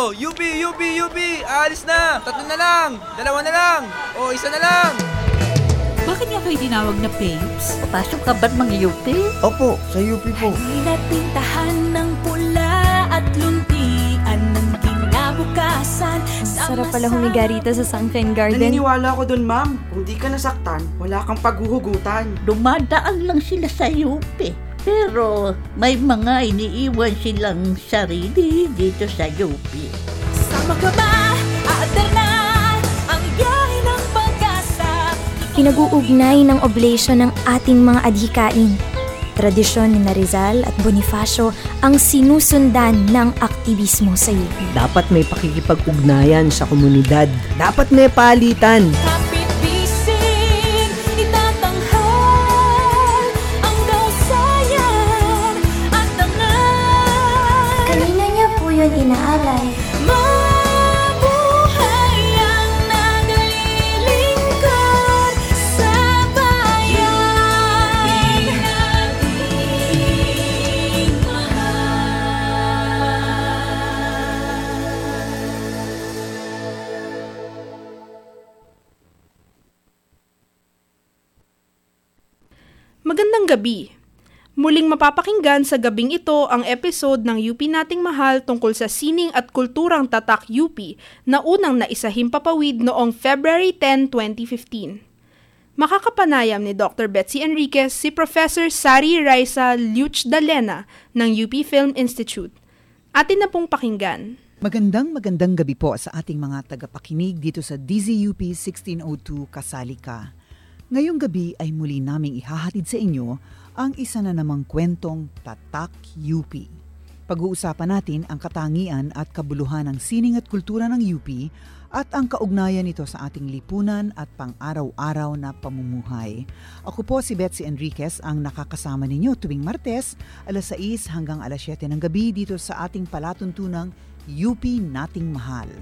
UP! UP! UP! Aalis na! 3 na lang! 2 na lang! O, 1 na lang! Bakit nga kayo tinawag na babes? Papasok ka ba't mga UP? Opo, sa UP po. Halina't pintahan ng pula at luntian ng kinabukasan. Sarap pala humiga rito sa Sunshine Garden. Naniniwala ko dun, ma'am. Kung di ka nasaktan, wala kang paghuhugutan. Dumadaan lang sila sa UP. Pero may mga iniiwan silang sarili dito sa UP. Sama ka ba? Aater na ang biyahe ng pag-asa. Pinag-uugnay ng oblation ng ating mga adhikain. Tradisyon ni Rizal at Bonifacio ang sinusundan ng aktivismo sa UP. Dapat may pakikipag-ugnayan sa komunidad. Dapat may palitan. Kapit bisig, itatanghal ang kausayan at tangan. Kanina niya po yun inaalay. Mabuhay ang naglilingkod sa bayan nating mahal. Magandang gabi. Muling mapapakinggan sa gabing ito ang episode ng UP Nating Mahal tungkol sa sining at kulturang tatak UP na unang naisahimpapawid noong February 10, 2015. Makakapanayam ni Dr. Betsy Enriquez si Professor Sari Raisa Luch-Dalena ng UP Film Institute. Atin na pong pakinggan. Magandang gabi po sa ating mga tagapakinig dito sa DZUP 1602 Kasalika. Ngayong gabi ay muli naming ihahatid sa inyo ang isa na namang kwentong Tatak UP. Pag-uusapan natin ang katangian at kabuluhan ng sining at kultura ng UP at ang kaugnayan nito sa ating lipunan at pang-araw-araw na pamumuhay. Ako po si Betsy Enriquez ang nakakasama ninyo tuwing Martes, alas 6 hanggang alas 7 ng gabi dito sa ating palatuntunang UP Nating Mahal.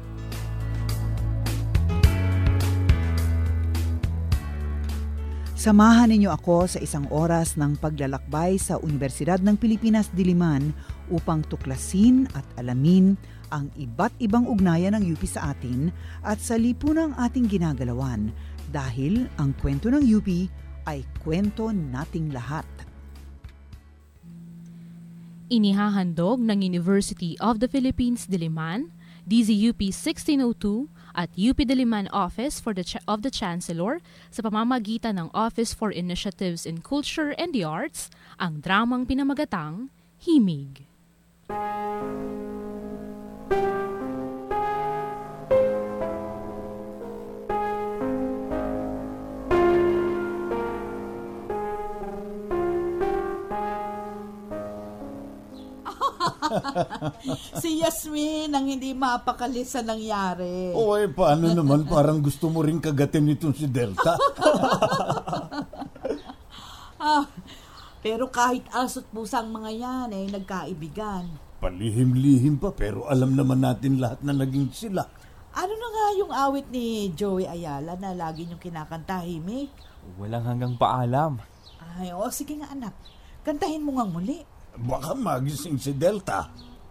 Samahan ninyo ako sa isang oras ng paglalakbay sa Universidad ng Pilipinas Diliman upang tuklasin at alamin ang iba't ibang ugnayan ng UP sa atin at sa lipunang ating ginagalawan dahil ang kwento ng UP ay kwento nating lahat. Inihahandog ng University of the Philippines Diliman, DZUP 1602 at UP Diliman Office of the Chancellor sa pamamagitan ng Office for Initiatives in Culture and the Arts ang dramang pinamagatang Himig. Si Yasmin ang hindi mapakali sa nangyari. Oy, paano naman? Parang gusto mo rin kagatin itong si Delta. Pero kahit asot pusang mga yan ay nagkaibigan. Palihim-lihim pa pero alam naman natin lahat na naging sila. Ano na nga yung awit ni Joey Ayala na lagi niyong kinakanta, Himig? Walang hanggang paalam. Ay, sige nga anak. Kantahin mo nga muli. Baka magising si Delta.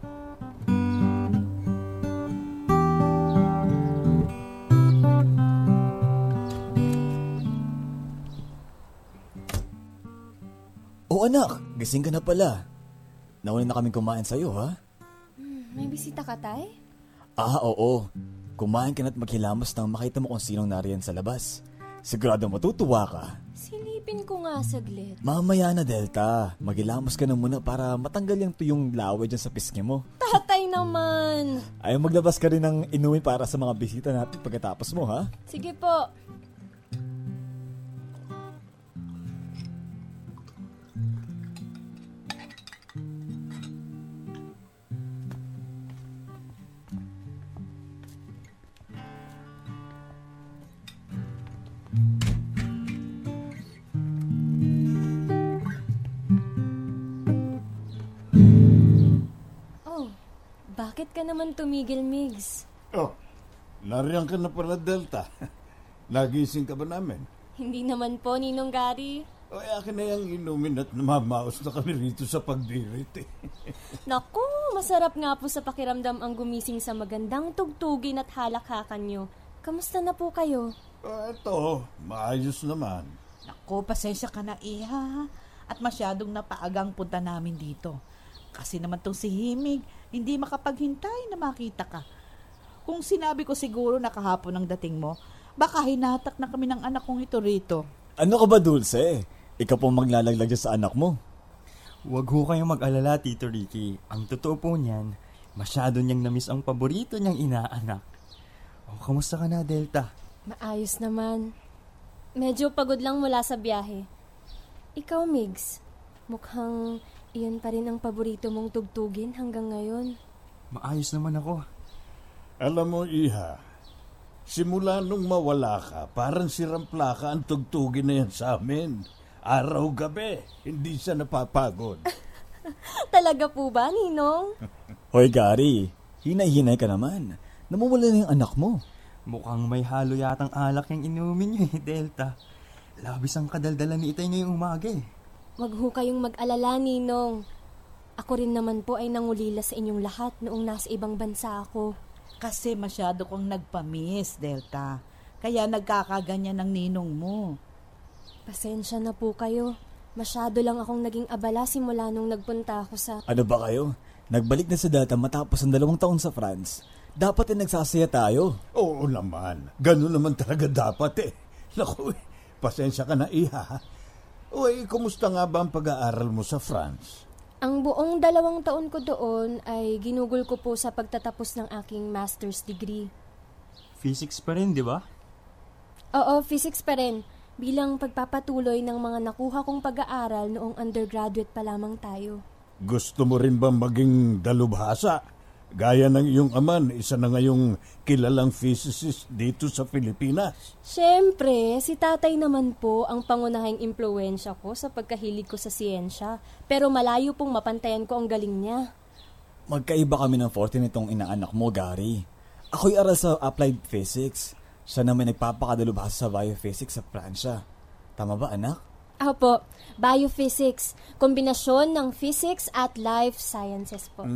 Oh anak, gising ka na pala. Nauna na kaming kumain sa'yo, ha? May bisita ka, tay? Oo. Kumain ka na't maghilamos nang makita mo kung sinong nariyan sa labas. Sigurado matutuwa ka. Silipin ko nga saglit. Mamaya na, Delta. Maghilamos ka na muna para matanggal yung tuyong laway dyan sa pisngi mo. Tatay naman! Ay, maglabas ka rin ng inumin para sa mga bisita natin pagkatapos mo, ha? Sige po. Bakit ka naman tumigil, Migs? Oh, nariyan ka na pala, Delta. Nagising ka ba namin? Hindi naman po, Ninong Gary. Ay, akin na yung inumin at namamaos na kami rito sa pagdirit eh. Naku, masarap nga po sa pakiramdam ang gumising sa magandang tugtugin at halakhakan nyo. Kamusta na po kayo? Ito, maayos naman. Naku, pasensya ka na, Iha. At masyadong napaagang punta namin dito. Kasi naman tong si Himig, hindi makapaghintay na makita ka. Kung sinabi ko siguro na kahapon ang dating mo, baka hinatak na kami ng anak kong ito rito. Ano ka ba, Dulce? Ikaw pong maglalaglag dyan sa anak mo. Huwag ho kayong mag-alala, Tito Ricky. Ang totoo po niyan, masyado niyang namiss ang paborito niyang inaanak. O, kamusta ka na, Delta? Maayos naman. Medyo pagod lang mula sa biyahe. Ikaw, Migs, mukhang iyon pa rin ang paborito mong tugtugin hanggang ngayon. Maayos naman ako. Alam mo, Iha, simula nung mawala ka, parang sirampla ka ang tugtugin na yan sa amin. Araw-gabi, hindi siya napapagod. Talaga po ba, Ninong? Hoy, Gary, hinay-hinay ka naman. Namumula na yung anak mo. Mukhang may halo yatang alak yung inumin niyo Delta. Labis ang kadaldalan ni Itay ngayong umaga Wag ho kayong mag-alala, Ninong. Ako rin naman po ay nangulila sa inyong lahat noong nasa ibang bansa ako. Kasi masyado kong nagpamiss, Delta. Kaya nagkakaganyan ng ninong mo. Pasensya na po kayo. Masyado lang akong naging abala simula nung nagpunta ako sa... Ano ba kayo? Nagbalik na si Delta matapos ang 2 taon sa France. Dapat nagsasaya tayo. Oo naman. Ganun naman talaga dapat Naku, pasensya ka na, Iha. Uy, kumusta nga ba ang pag-aaral mo sa France? Ang buong 2 taon ko doon ay ginugol ko po sa pagtatapos ng aking master's degree. Physics pa rin, di ba? Oo, physics pa rin. Bilang pagpapatuloy ng mga nakuha kong pag-aaral noong undergraduate pa lamang tayo. Gusto mo rin ba maging dalubhasa? Gaya ng iyong aman, isa na ngayong kilalang physicist dito sa Pilipinas. Siyempre, si tatay naman po ang pangunahing impluwensya ko sa pagkahilig ko sa siyensya. Pero malayo pong mapantayan ko ang galing niya. Magkaiba kami ng forte nitong inaanak mo, Gary. Ako'y aral sa applied physics. Siya naman nagpapakadalubhasa sa biophysics sa Pransya. Tama ba, anak? Opo, biophysics. Kombinasyon ng physics at life sciences po.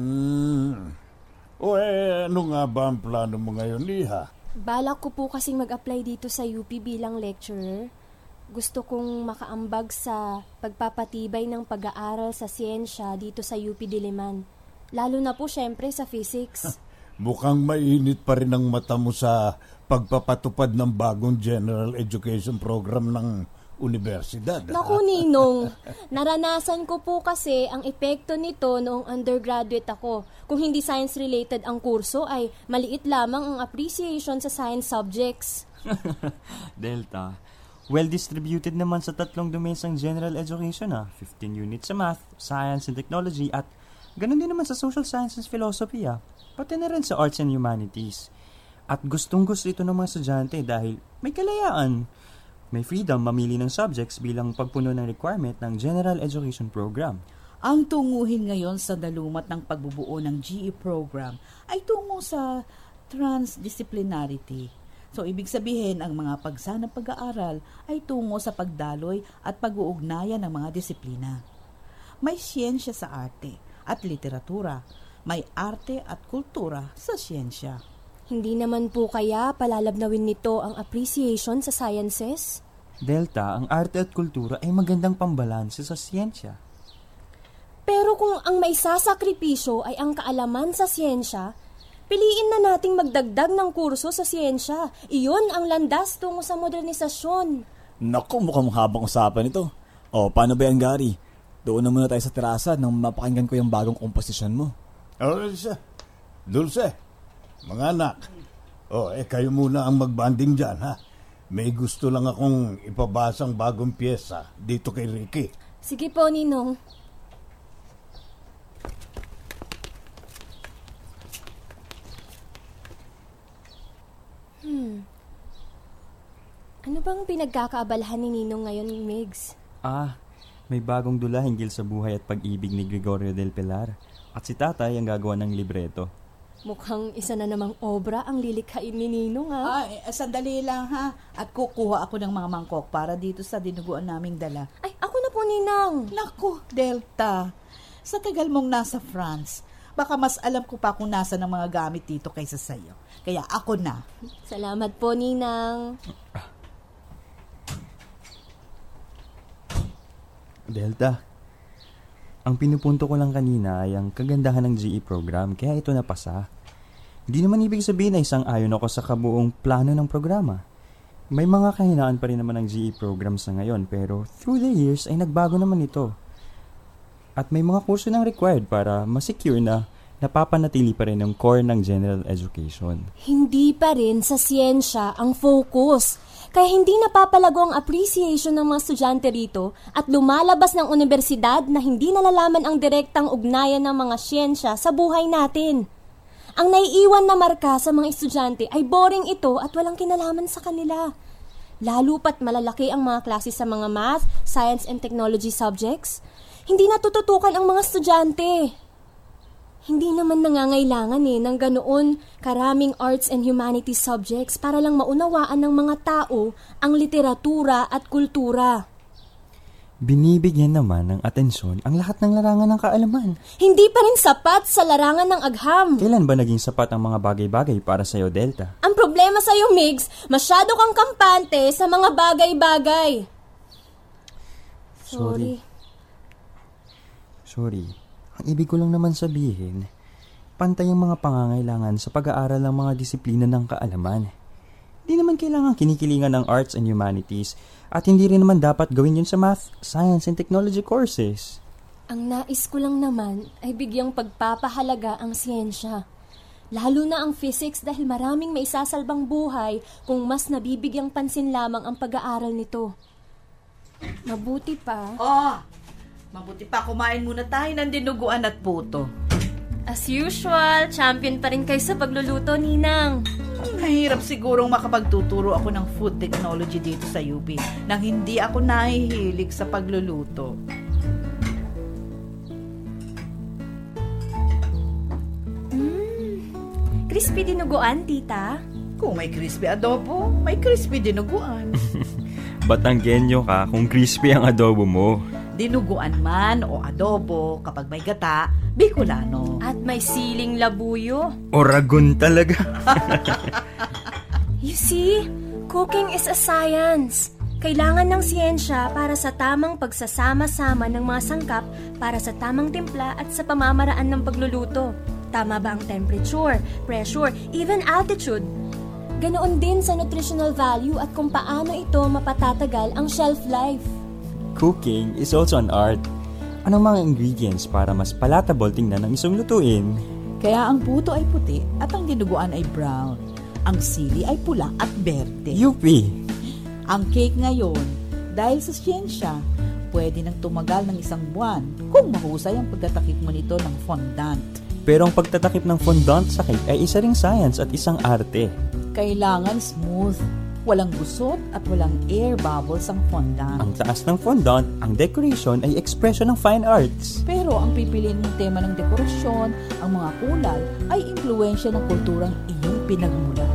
Ano nga ba ang plano mo ngayon, Iha? Balak ko po kasing mag-apply dito sa UP bilang lecturer. Gusto kong makaambag sa pagpapatibay ng pag-aaral sa siyensya dito sa UP Diliman. Lalo na po syempre sa physics. Mukhang mainit pa rin ang mata mo sa pagpapatupad ng bagong general education program ng universidad. Naku, Ninong, naranasan ko po kasi ang epekto nito noong undergraduate ako. Kung hindi science-related ang kurso ay maliit lamang ang appreciation sa science subjects. Delta, well-distributed naman sa 3 domains ng general education 15 units sa math, science and technology at ganun din naman sa social sciences and philosophy pati na rin sa arts and humanities. At gustong-gusto ito ng mga estudyante dahil may kalayaan. May freedom mamili ng subjects bilang pagpuno ng requirement ng General Education Program. Ang tunguhin ngayon sa dalumat ng pagbubuo ng GE program ay tungo sa transdisciplinarity. So, ibig sabihin, ang mga pagsanang pag-aaral ay tungo sa pagdaloy at pag-uugnayan ng mga disiplina. May siyensya sa arte at literatura. May arte at kultura sa siyensya. Hindi naman po kaya palalabnawin nito ang appreciation sa sciences? Delta, ang arte at kultura ay magandang pambalanse sa siyensya. Pero kung ang may sasakripisyo ay ang kaalaman sa siyensya, piliin na nating magdagdag ng kurso sa siyensya. Iyon ang landas tungo sa modernisasyon. Naku, mukhang habang usapan ito. O, paano ba yan, Gary? Doon na muna tayo sa terasa nang mapakinggan ko yung bagong komposisyon mo. Dulce, mga anak. Kayo muna ang magbanding dyan, ha? May gusto lang akong ipabasang bagong pyesa dito kay Ricky. Sige po, Ninong. Ano bang pinagkakaabalahan ni Ninong ngayon, Migs? May bagong dula hinggil sa buhay at pag-ibig ni Gregorio del Pilar. At si tatay ang gagawa ng libreto. Mukhang isa na namang obra ang lilikhain ni Ninong, Sandali lang, ha? At kukuha ako ng mga mangkok para dito sa dinuguan naming dala. Ay, ako na po, Ninang. Naku, Delta. Sa tagal mong nasa France, baka mas alam ko pa kung nasa ng mga gamit dito kaysa sa'yo. Kaya ako na. Salamat po, Ninang. Delta, ang pinupunto ko lang kanina ay ang kagandahan ng GE program, kaya ito napasa. Hindi naman ibig sabihin na isang ayon ako sa kabuong plano ng programa. May mga kahinaan pa rin naman ng GE program sa ngayon, pero through the years ay nagbago naman ito. At may mga kurso nang required para masecure na napapanatili pa rin ang core ng general education. Hindi pa rin sa siyensya ang focus. Kaya hindi napapalago ang appreciation ng mga estudyante rito at lumalabas ng universidad na hindi nalalaman ang direktang ugnayan ng mga siyensya sa buhay natin. Ang naiiwan na marka sa mga estudyante ay boring ito at walang kinalaman sa kanila. Lalo pat malalaki ang mga klase sa mga math, science and technology subjects. Hindi natututukan ang mga estudyante. Hindi naman nangangailangan ng ganoon karaming arts and humanities subjects para lang maunawaan ng mga tao ang literatura at kultura. Binibigyan naman ng atensyon ang lahat ng larangan ng kaalaman. Hindi pa rin sapat sa larangan ng agham. Kailan ba naging sapat ang mga bagay-bagay para sa'yo, Delta? Ang problema sa'yo, Migs, masyado kang kampante sa mga bagay-bagay. Sorry. Ang ibig ko lang naman sabihin, pantay ang mga pangangailangan sa pag-aaral ng mga disiplina ng kaalaman. Hindi naman kailangan kinikilingan ng arts and humanities at hindi rin naman dapat gawin yun sa math, science and technology courses. Ang nais ko lang naman ay bigyang pagpapahalaga ang siyensya. Lalo na ang physics dahil maraming maisasalbang buhay kung mas nabibigyang pansin lamang ang pag-aaral nito. Mabuti pa kumain muna tayo ng dinuguan at puto. As usual, champion pa rin kayo sa pagluluto, Ninang. Mahirap sigurong makapagtuturo ako ng food technology dito sa UP nang hindi ako nahihilig sa pagluluto. Crispy dinuguan, tita? Kung may crispy adobo, may crispy dinuguan. Batanggenyo ka kung crispy ang adobo mo. Dinuguan man o adobo, kapag may gata, Bicolano. At may siling labuyo. Oragon talaga. You see, cooking is a science. Kailangan ng siyensya para sa tamang pagsasama-sama ng mga sangkap para sa tamang timpla at sa pamamaraan ng pagluluto. Tama ba ang temperature, pressure, even altitude? Ganoon din sa nutritional value at kung paano ito mapatatagal ang shelf life. Cooking is also an art. Anong mga ingredients para mas palatable tingnan ng isang lutuin? Kaya ang puto ay puti at ang dinuguan ay brown. Ang sili ay pula at berde. UP! Ang cake ngayon, dahil sa siyensya, pwede nang tumagal ng 1 buwan kung mahusay ang pagtatakip mo nito ng fondant. Pero ang pagtatakip ng fondant sa cake ay isa ring science at isang arte. Kailangan smooth, walang gusot at walang air bubbles ang fondant. Ang taas ng fondant, ang decoration ay expression ng fine arts. Pero ang pipiliin mong tema ng dekorasyon, ang mga kulay, ay impluensya ng kulturang iyong pinagmulan.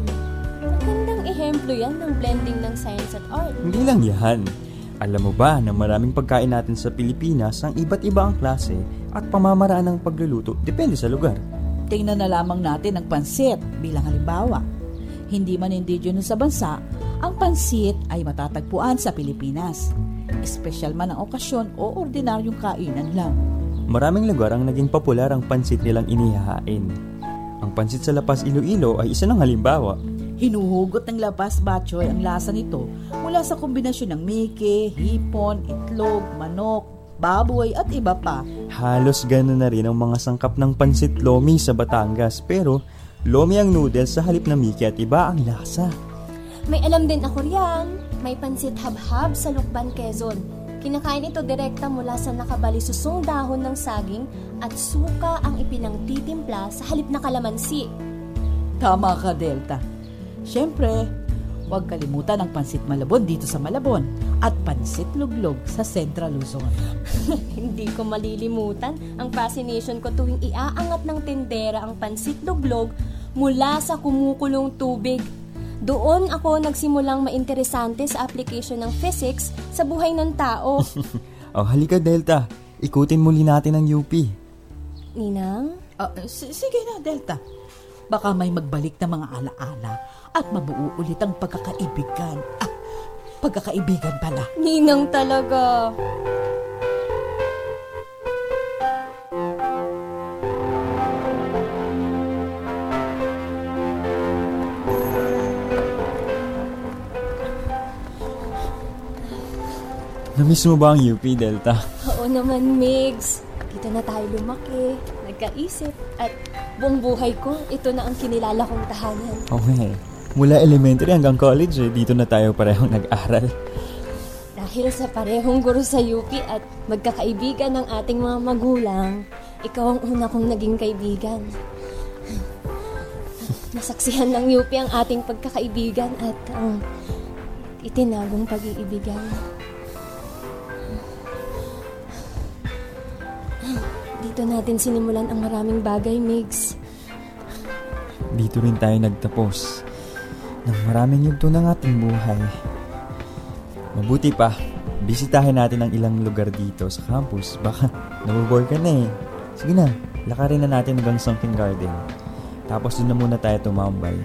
Magandang ehemplo yan ng blending ng science at art. Hindi lang yan. Alam mo ba na maraming pagkain natin sa Pilipinas ang iba't iba ang klase at pamamaraan ng pagluluto depende sa lugar. Tingnan na lamang natin ang pansit bilang halimbawa. Hindi man indigenous sa bansa, ang pansit ay matatagpuan sa Pilipinas. Espesyal man ang okasyon o ordinaryong kainan lang. Maraming lugar ang naging popular ang pansit nilang inihahain. Ang pansit sa Lapas, Iloilo ay isa ng halimbawa. Hinuhugot ng Lapas Batchoy ang lasa nito mula sa kombinasyon ng mike, hipon, itlog, manok, baboy at iba pa. Halos gano'n na rin ang mga sangkap ng pansit lomi sa Batangas, pero lomi ang noodles sa halip na miki at iba ang lasa. May alam din ako riyan. May pansit habhab sa Lukban, Quezon. Kinakain ito direkta mula sa nakabalisusong dahon ng saging at suka ang ipinangtitimpla sa halip na kalamansi. Tama ka, Delta. Siyempre, huwag kalimutan ang pansit Malabon dito sa Malabon at pansit Luglog sa Central Luzon. Hindi ko malilimutan ang fascination ko tuwing iaangat ng tindera ang pansit Luglog mula sa kumukulong tubig. Doon ako nagsimulang mainteresante sa application ng physics sa buhay ng tao. Halika Delta, ikutin muli natin ang UP. Ninang? Sige na, Delta. Baka may magbalik na mga alaala at mabuo ulit ang pagkakaibigan. Pagkakaibigan pala. Ninang talaga. Namiss mo ba ang UP, Delta? Oo naman, Migs. Dito na tayo lumaki, nagkaisip, at buong buhay ko, ito na ang kinilala kong tahanan. Okay. Mula elementary hanggang college, dito na tayo parehong nag-aral. Dahil sa parehong guro sa UP at magkakaibigan ng ating mga magulang, ikaw ang una kong naging kaibigan. Nasaksihan ng UP ang ating pagkakaibigan at ang itinagong pag-iibigan. Dito natin sinimulan ang maraming bagay, Migs. Dito rin tayo nagtapos ng maraming yugto ng ating buhay. Mabuti pa, bisitahin natin ang ilang lugar dito sa campus. Baka nabobore ka na eh. Sige na, lakarin na natin hanggang Sunken Garden. Tapos doon na muna tayo tumambay.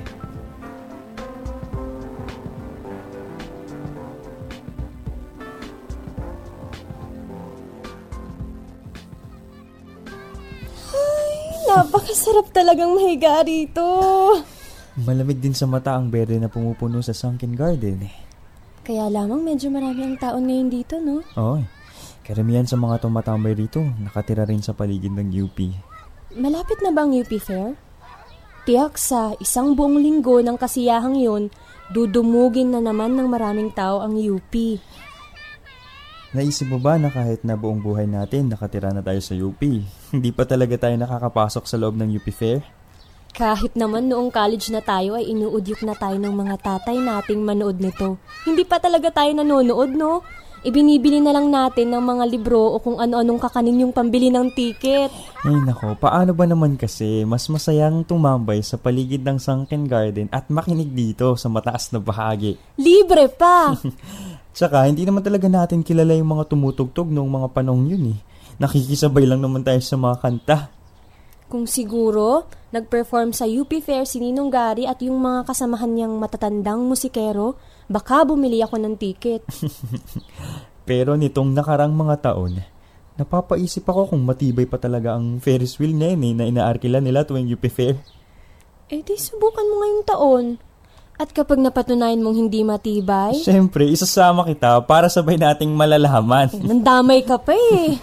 Napakasarap talagang mahiga rito. Malamig din sa mata ang berde na pumupuno sa Sunken Garden. Kaya lamang medyo marami ang taon ngayon dito, no? Oo. Karamihan sa mga tumatambay rito, nakatira rin sa paligid ng UP. Malapit na ba ang UP Fair? Tiyak sa isang buong linggo ng kasiyahang yun, dudumugin na naman ng maraming tao ang UP. Naisip mo ba na kahit na buong buhay natin nakatira na tayo sa UP, hindi pa talaga tayo nakakapasok sa loob ng UP Fair? Kahit naman noong college na tayo ay inuudyok na tayo ng mga tatay nating manood nito. Hindi pa talaga tayo nanonood, no? Ibinibili na lang natin ng mga libro o kung ano-anong kakanin yung pambili ng tiket. Ay nako, paano ba naman kasi mas masayang tumambay sa paligid ng Sunken Garden at makinig dito sa mataas na bahagi. Libre pa! Tsaka, hindi naman talaga natin kilala yung mga tumutugtog noong mga panahon yun eh. Nakikisabay lang naman tayo sa mga kanta. Kung siguro, nag-perform sa UP Fair si Ninong Gary at yung mga kasamahan niyang matatandang musikero, baka bumili ako ng tiket. Pero nitong nakarang mga taon, napapaisip ako kung matibay pa talaga ang Ferris wheel na yun na inaarkila nila tuwing UP Fair. Eh di subukan mo ngayong taon. At kapag napatunayan mong hindi matibay... Siyempre, isasama kita para sabay nating malalaman. Nandamay ka pa eh.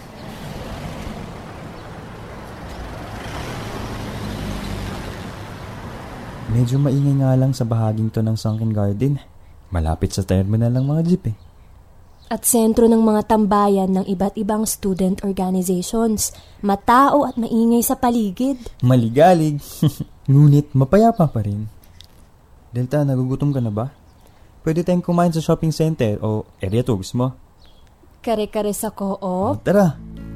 Medyo maingay nga lang sa bahaging to ng Sunken Garden. Malapit sa terminal ng mga jeep eh. At sentro ng mga tambayan ng iba't ibang student organizations. Matao at maingay sa paligid. Maligalig. Ngunit mapayapa pa rin. Delta, nagugutom ka na ba? Pwede tayong kumain sa shopping center o area tours mo. Kare-kare sa co-op? Tara!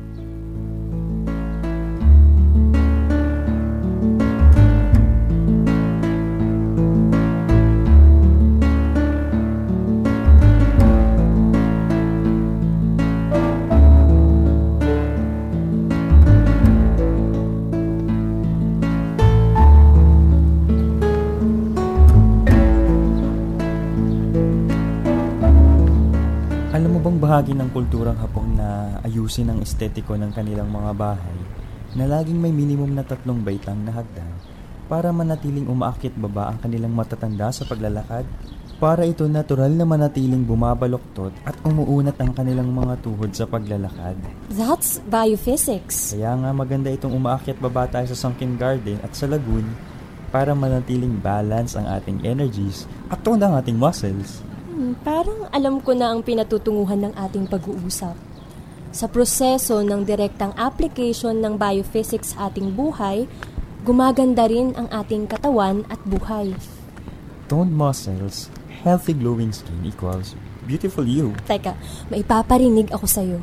Bahagi ng kulturang Hapon na ayusin ang estetiko ng kanilang mga bahay na laging may minimum na 3 baitang na hagdan para manatiling umaakit baba ang kanilang matatanda sa paglalakad, para ito natural na manatiling bumabaloktot at umuunat ang kanilang mga tuhod sa paglalakad. That's biophysics. Kaya nga maganda itong umaakit baba tayo sa Sunken Garden at sa lagoon para manatiling balance ang ating energies at tone ang ating muscles. Parang alam ko na ang pinatutunguhan ng ating pag-uusap. Sa proseso ng direktang application ng biophysics sa ating buhay, gumaganda rin ang ating katawan at buhay. Toned muscles, healthy glowing skin equals beautiful you. Teka, maipaparinig ako sa'yo.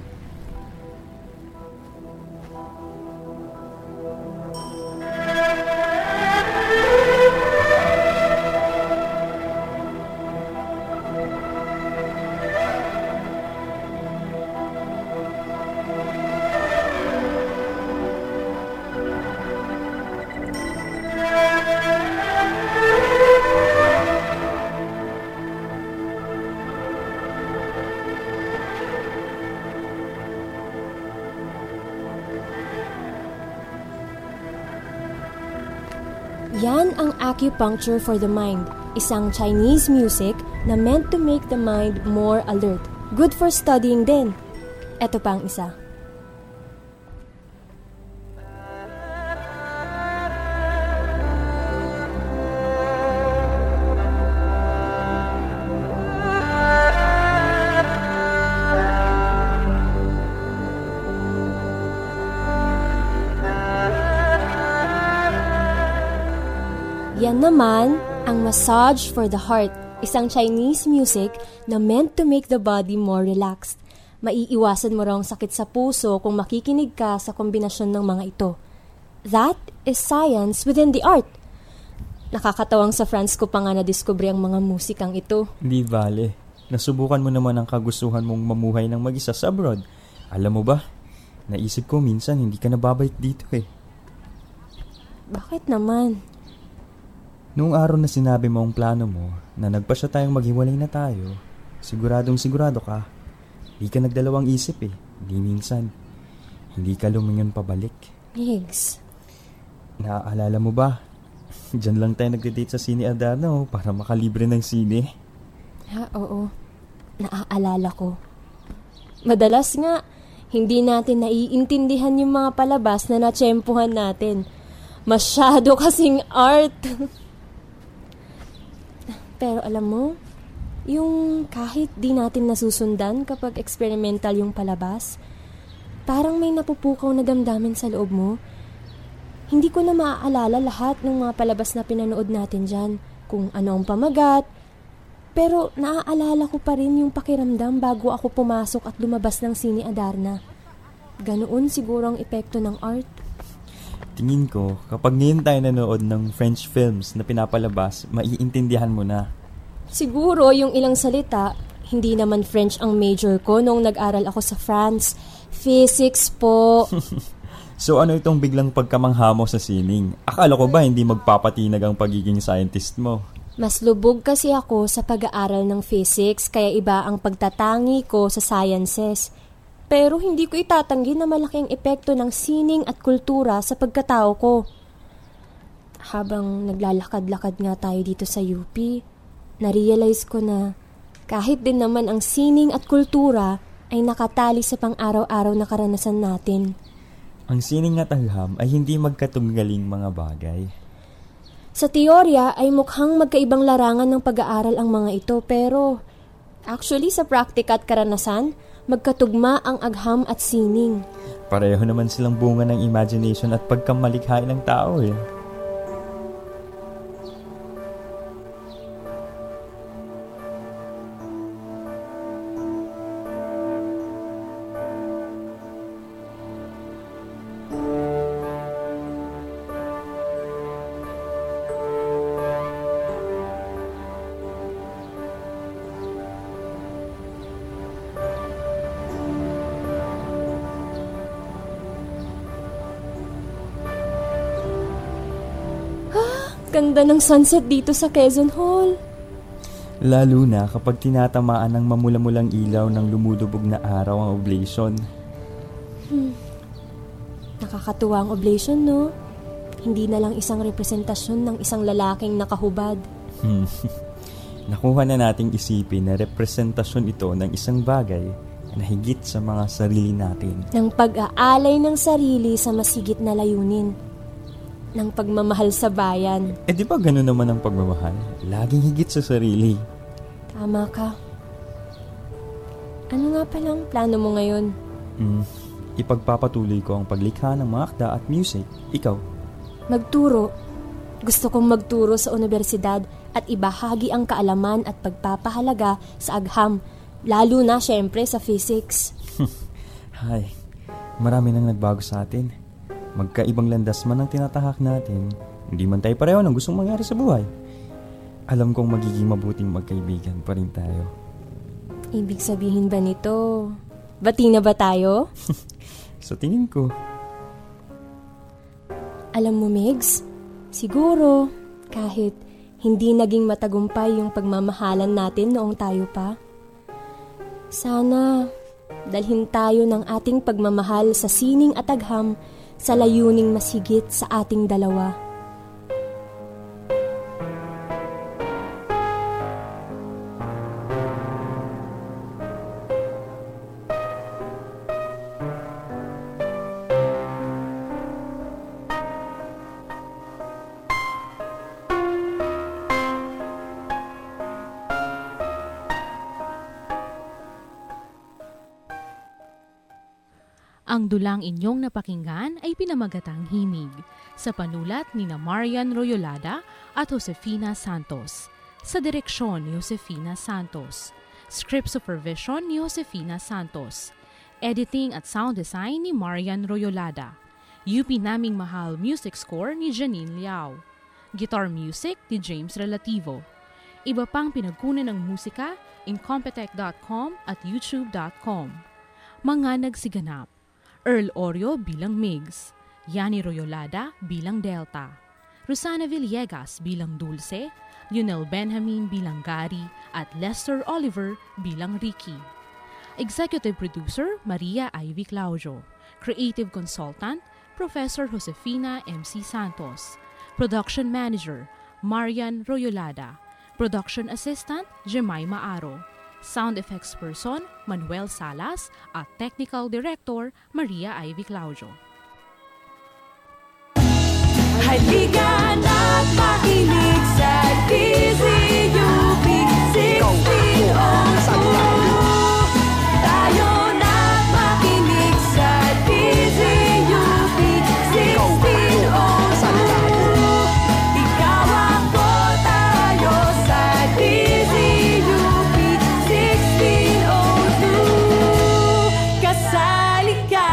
Yan ang acupuncture for the mind, isang Chinese music na meant to make the mind more alert. Good for studying din. Ito pa ang isa. Yan naman ang massage for the heart, isang Chinese music na meant to make the body more relaxed. Maiiwasan mo raw ang sakit sa puso kung makikinig ka sa kombinasyon ng mga ito. That is science within the art. Nakakatawang sa France ko pa nga na-discover ang mga musikang ito. Di bale. Nasubukan mo naman ang kagustuhan mong mamuhay ng mag-isa sa abroad. Alam mo ba, naisip ko minsan hindi ka nababait dito eh. Bakit naman? Noong araw na sinabi mo ang plano mo na nagpasya tayong maghiwalay na tayo, sigurado ka. Di ka nagdalawang isip eh. Di minsan. Hindi ka lumingon pabalik. Migs. Naaalala mo ba? Diyan lang tayo nagde-date sa Sine Adarna para makalibre ng sine. Oo. Naaalala ko. Madalas nga, hindi natin naiintindihan yung mga palabas na natsyempuhan natin. Masyado kasing art. Pero alam mo, yung kahit di natin nasusundan kapag experimental yung palabas, parang may napupukaw na damdamin sa loob mo. Hindi ko na maaalala lahat ng mga palabas na pinanood natin dyan, kung ano ang pamagat, pero naaalala ko pa rin yung pakiramdam bago ako pumasok at lumabas ng Sine Adarna. Ganoon siguro ang epekto ng art. Tingin ko, kapag ngayon tayo nanood ng French films na pinapalabas, maiintindihan mo na. Siguro yung ilang salita, hindi naman French ang major ko nung nag-aral ako sa France. Physics po. So ano itong biglang pagkamangha mo sa sining? Akala ko ba hindi magpapatinag ang pagiging scientist mo? Mas lubog kasi ako sa pag-aaral ng physics, kaya iba ang pagtatangi ko sa sciences. Pero hindi ko itatanggi na malaki ang epekto ng sining at kultura sa pagkatao ko. Habang naglalakad-lakad nga tayo dito sa UP, na-realize ko na kahit din naman ang sining at kultura ay nakatali sa pang-araw-araw na karanasan natin. Ang sining at agham ay hindi magkatunggaling mga bagay. Sa teorya ay mukhang magkaibang larangan ng pag-aaral ang mga ito, pero actually sa praktika at karanasan, magkatugma ang agham at sining. Pareho naman silang bunga ng imagination at pagkamalikhain ng tao eh. Ganda ng sunset dito sa Quezon Hall. Lalo na kapag tinatamaan ng mamula-mulang ilaw ng lumulubog na araw ang oblation. Nakakatuwa ang oblation, no? Hindi na lang isang representasyon ng isang lalaking nakahubad. Nakuha na nating isipin na representasyon ito ng isang bagay na higit sa mga sarili natin. Ng pag-aalay ng sarili sa masigit na layunin. Ng pagmamahal sa bayan. Eh di ba gano'n naman ang pagmamahal? Laging higit sa sarili. Tama ka. Ano nga palang plano mo ngayon? Ipagpapatuloy ko ang paglikha ng mga akda at music. Ikaw? Magturo. Gusto kong magturo sa universidad at ibahagi ang kaalaman at pagpapahalaga sa agham. Lalo na syempre sa physics. Hay, marami nang nagbago sa atin. Magkaibang landas man ang tinatahak natin, hindi man tayo pareho ng gustong mangyari sa buhay. Alam kong magiging mabuting magkaibigan pa rin tayo. Ibig sabihin ba nito, bati na ba tayo? Sa tingin ko. Alam mo, Megs, siguro kahit hindi naging matagumpay yung pagmamahalan natin noong tayo pa, sana dalhin tayo ng ating pagmamahal sa sining at agham sa layuning masigit sa ating dalawa. Ang dulang inyong napakinggan ay pinamagatang Himig sa panulat ni Marian Royolada at Josefina Santos. Sa direksyon ni Josefina Santos. Script supervision ni Josefina Santos. Editing at sound design ni Marian Royolada. UP Naming Mahal music score ni Janine Liao. Guitar music ni James Relativo. Iba pang pinagkunan ng musika in Competech.com at YouTube.com. Mga nagsiganap: Earl Oreo bilang Migs, Yani Royolada bilang Delta, Rosana Villegas bilang Dulce, Lionel Benjamin bilang Gary, at Lester Oliver bilang Ricky. Executive Producer, Maria Ivy Claudio. Creative Consultant, Professor Josefina MC Santos. Production Manager, Marian Royolada. Production Assistant, Jemima Aro. Sound Effects Person, Manuel Salas, at Technical Director, Maria Ivy Claudio. Halika na't makinig sa DZUP 1602. Tayo na't makinig sa DZUP 1602. Ikaw ako, tayo sa DZUP 1602. Kasali ka.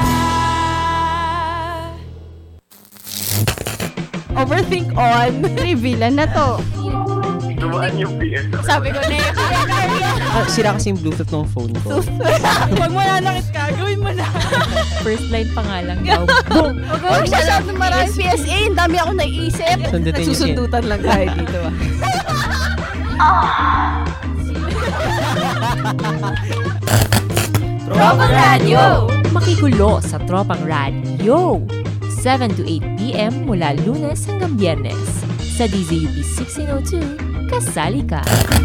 Overthink on. Revealan na to. Dumaan yung PS. Sabi ko na sira kasi yung Bluetooth ng phone ko. Huwag mo na nakit ka. Gawin mo na. First line pa nga lang daw. Boom! Huwag masyadong maraming PSA. Ang dami ako naiisip. Nagsusundutan lang tayo dito. Tropang Radio! Makikulo sa Tropang Radio. 7 to 8 p.m. mula Lunes hanggang Biyernes. Sa DZUP 1602, kasali ka!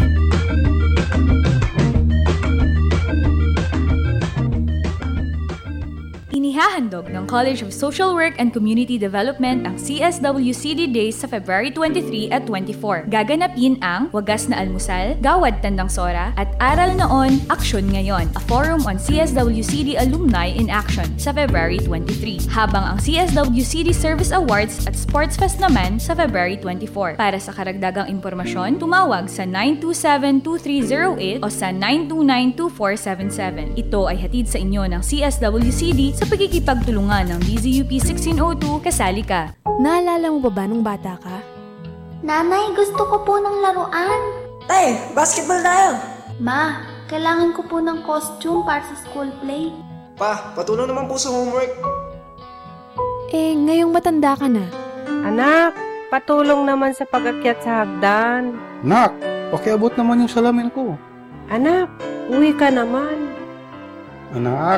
Inihahandog ng College of Social Work and Community Development ang CSWCD Days sa February 23 at 24. Gaganapin ang Wagas na Almusal, Gawad Tandang Sora, at Aral Noon, Aksyon Ngayon, a forum on CSWCD Alumni in Action sa February 23. Habang ang CSWCD Service Awards at Sports Fest naman sa February 24. Para sa karagdagang impormasyon, tumawag sa 927-2308 o sa 929-2477. Ito ay hatid sa inyo ng CSWCD sa pagkikipagtulungan ng DZUP 1602, kasali ka. Naalala mo ba nung bata ka? Nanay, gusto ko po ng laruan. Tay, basketball tayo. Ma, kailangan ko po ng costume para sa school play. Pa, patulong naman po sa homework. Ngayong matanda ka na. Anak, patulong naman sa pag-akyat sa hagdan. Nak, pakiabot naman yung salamin ko. Anak, uwi ka naman. Anak.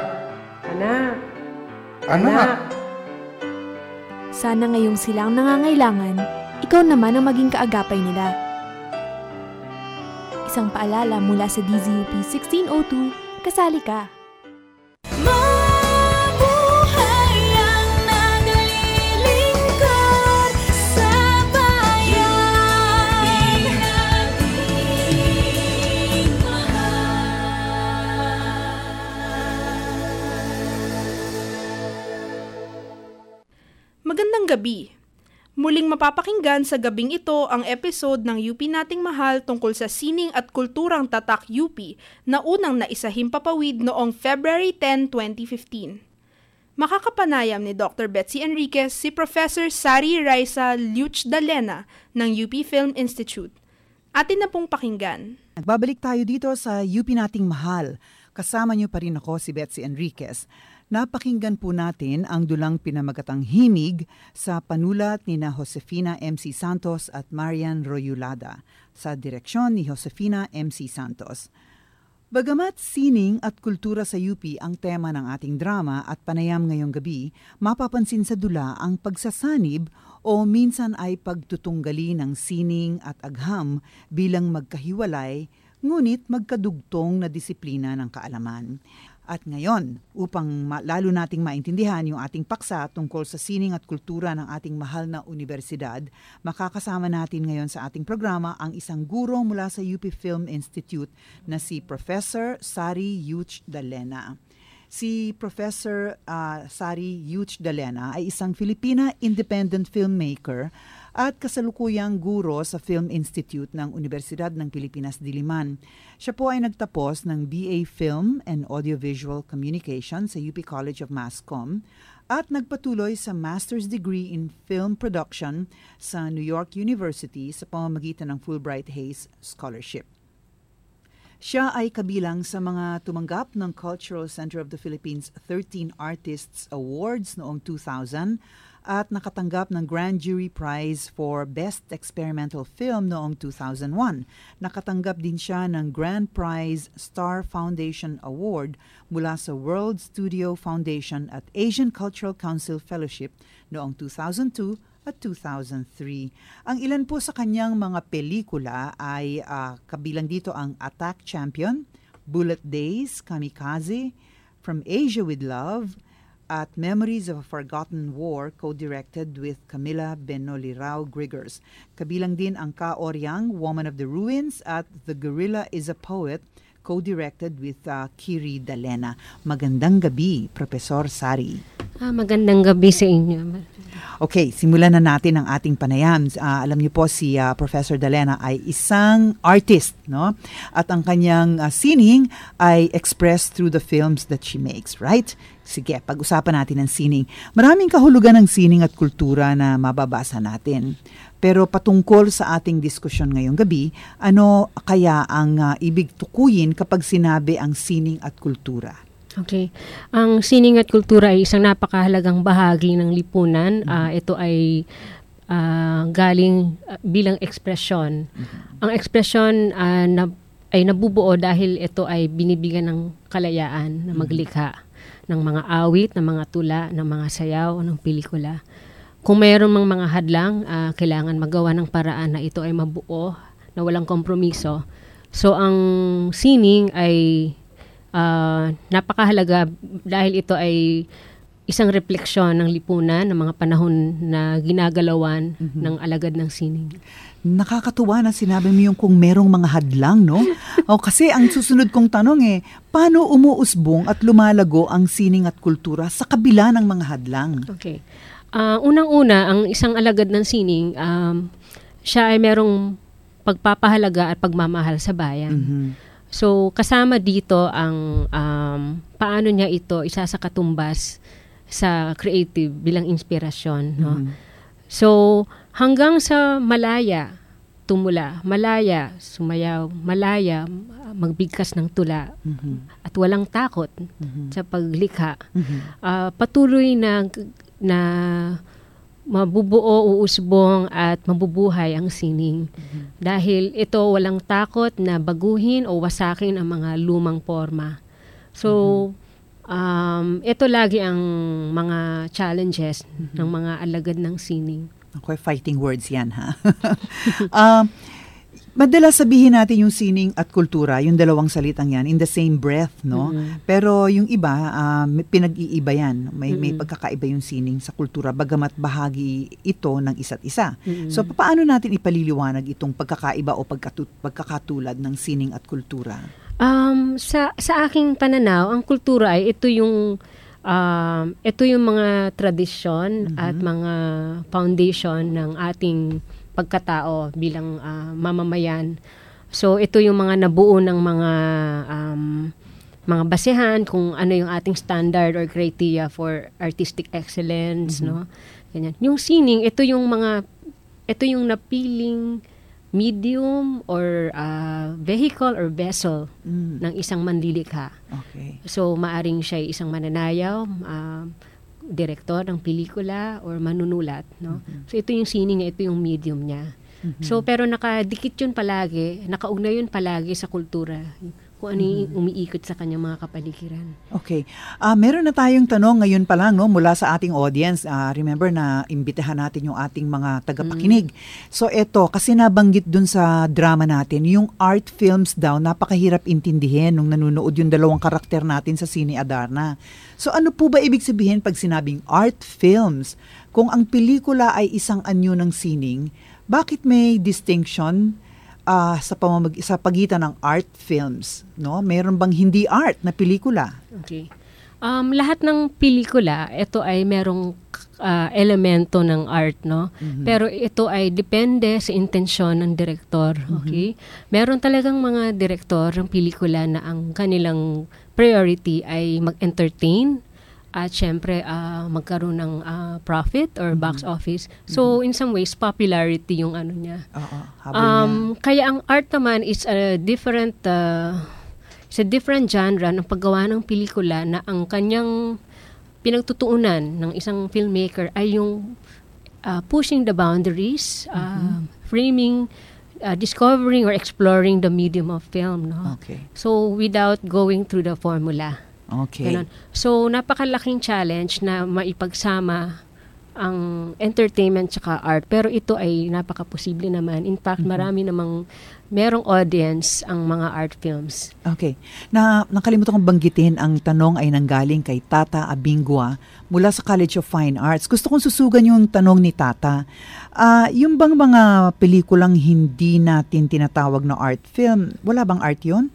Sana ngayong sila ang nangangailangan, ikaw naman ang maging kaagapay nila. Isang paalala mula sa DZUP 1602, kasali ka! Mabuhay ang naglilingkod sa bayan. Nating Magandang gabi. Muling mapapakinggan sa gabing ito ang episode ng UP Nating Mahal tungkol sa sining at kulturang tatak UP na unang naisahimpapawid noong February 10, 2015. Makakapanayam ni Dr. Betsy Enriquez si Professor Sari Raisa Luch-Dalena ng UP Film Institute. Atin na pong pakinggan. Nagbabalik tayo dito sa UP Nating Mahal. Kasama niyo pa rin ako si Betsy Enriquez. Napakinggan po natin ang dulang pinamagatang Himig sa panulat ni na Josefina MC Santos at Marian Royolada sa direksyon ni Josefina MC Santos. Bagamat sining at kultura sa UP ang tema ng ating drama at panayam ngayong gabi, mapapansin sa dula ang pagsasanib o minsan ay pagtutunggali ng sining at agham bilang magkahiwalay, ngunit magkadugtong na disiplina ng kaalaman. At ngayon, upang lalo nating maintindihan yung ating paksa tungkol sa sining at kultura ng ating mahal na universidad, makakasama natin ngayon sa ating programa ang isang guro mula sa UP Film Institute na si Professor Sari Luch-Dalena. Si Professor Sari Yuch Dalena ay isang Filipina independent filmmaker at kasalukuyang guro sa Film Institute ng Universidad ng Pilipinas, Diliman. Siya po ay nagtapos ng BA Film and Audiovisual Communication sa UP College of Masscom at nagpatuloy sa Master's Degree in Film Production sa New York University sa pamamagitan ng Fulbright Hays Scholarship. Siya ay kabilang sa mga tumanggap ng Cultural Center of the Philippines 13 Artists Awards noong 2000 at nakatanggap ng Grand Jury Prize for Best Experimental Film noong 2001. Nakatanggap din siya ng Grand Prize Star Foundation Award mula sa World Studio Foundation at Asian Cultural Council Fellowship noong 2002 at 2003. Ang ilan po sa kanyang mga pelikula ay kabilang dito ang Attack Champion, Bullet Days, Kamikaze, From Asia with Love, at Memories of a Forgotten War, co-directed with Camila Benolirao Griggers. Kabilang din ang Ka-Oryang, Woman of the Ruins, at The Gorilla is a Poet, co-directed with Kiri Dalena. Magandang gabi, Professor Sari. Magandang gabi sa inyo. Okay, simulan na natin ang ating panayam. Alam niyo po si Professor Dalena ay isang artist, no? At ang kanyang sining ay expressed through the films that she makes, right? Sige, pag-usapan natin ang sining. Maraming kahulugan ng sining at kultura na mababasa natin. Pero patungkol sa ating diskusyon ngayong gabi, ano kaya ang ibig tukuyin kapag sinabi ang sining at kultura? Okay. Ang sining at kultura ay isang napakahalagang bahagi ng lipunan. Ito ay galing bilang ekspresyon. Ang ekspresyon ay nabubuo dahil ito ay binibigyan ng kalayaan na maglikha ng mga awit, ng mga tula, ng mga sayaw, ng pelikula. Kung mayroon mang mga hadlang, kailangan magawa ng paraan na ito ay mabuo, na walang kompromiso. So ang sining ay napakahalaga dahil ito ay isang refleksyon ng lipunan ng mga panahon na ginagalawan ng alagad ng sining. Nakakatuwa na sinabi mo yung kung merong mga hadlang, no? Kasi ang susunod kong tanong paano umuusbong at lumalago ang sining at kultura sa kabila ng mga hadlang? Okay. Unang-una, ang isang alagad ng sining, siya ay merong pagpapahalaga at pagmamahal sa bayan. So, kasama dito ang paano niya ito isasakatumbas sa creative bilang inspirasyon. No? So, hanggang sa malaya, tumula, malaya, sumayaw, malaya, magbigkas ng tula, at walang takot sa paglikha. Patuloy na mabubuo, uusbong at mabubuhay ang sining. Dahil ito walang takot na baguhin o wasakin ang mga lumang forma. So, ito lagi ang mga challenges ng mga alagad ng sining. Okay, fighting words yan, ha? Madalas sabihin natin yung sining at kultura, yung dalawang salitang yan, in the same breath, no? Pero yung iba, pinag-iiba yan. May pagkakaiba yung sining sa kultura, bagamat bahagi ito ng isa't isa. So, paano natin ipaliliwanag itong pagkakaiba o pagkakatulad ng sining at kultura? Sa aking pananaw, ang kultura ay ito yung mga tradisyon at mga foundation ng ating pagkatao bilang mamamayan. So ito yung mga nabuo ng mga basehan kung ano yung ating standard or criteria for artistic excellence, no? Ganyan. Yung sining, ito yung napiling medium or vehicle or vessel ng isang manlilikha. Okay. So maaring siya ay isang mananayaw, direktor ng pelikula or manunulat, no? So ito yung sining niya, ito yung medium niya. So pero nakadikit yun palagi, nakaugnay yun palagi sa kultura, kung ano yung umiikot sa kanyang mga kapaligiran. Okay. Meron na tayong tanong ngayon pa lang, no, mula sa ating audience. Remember na imbitahan natin yung ating mga tagapakinig. So eto, kasi nabanggit dun sa drama natin, yung art films daw, napakahirap intindihin nung nanonood yung dalawang karakter natin sa Sine Adarna. So ano po ba ibig sabihin pag sinabing art films? Kung ang pelikula ay isang anyo ng sining, bakit may distinction sa pagitan ng art films, no? Meron bang hindi art na pelikula? Okay. Lahat ng pelikula, ito ay merong elemento ng art, no? Pero ito ay depende sa intensyon ng direktor, okay? Meron talagang mga direktor ng pelikula na ang kanilang priority ay mag-entertain at syempre magkaroon ng profit or box office. So in some ways popularity yung ano niya. Kaya ang art naman is a different genre ng paggawa ng pelikula na ang kanyang pinagtutuunan ng isang filmmaker ay yung pushing the boundaries, framing, discovering or exploring the medium of film, no? Okay. So without going through the formula. Okay. Ganun. So napakalaking challenge na maipagsama ang entertainment tsaka art, pero ito ay napaka-posible naman. In fact, marami namang merong audience ang mga art films. Okay. Nakalimutan kong banggitin, ang tanong ay nanggaling kay Tata Abingua mula sa College of Fine Arts. Gusto kong susugan yung tanong ni Tata. Yung bang mga pelikulang hindi natin tinatawag na art film, wala bang art yun?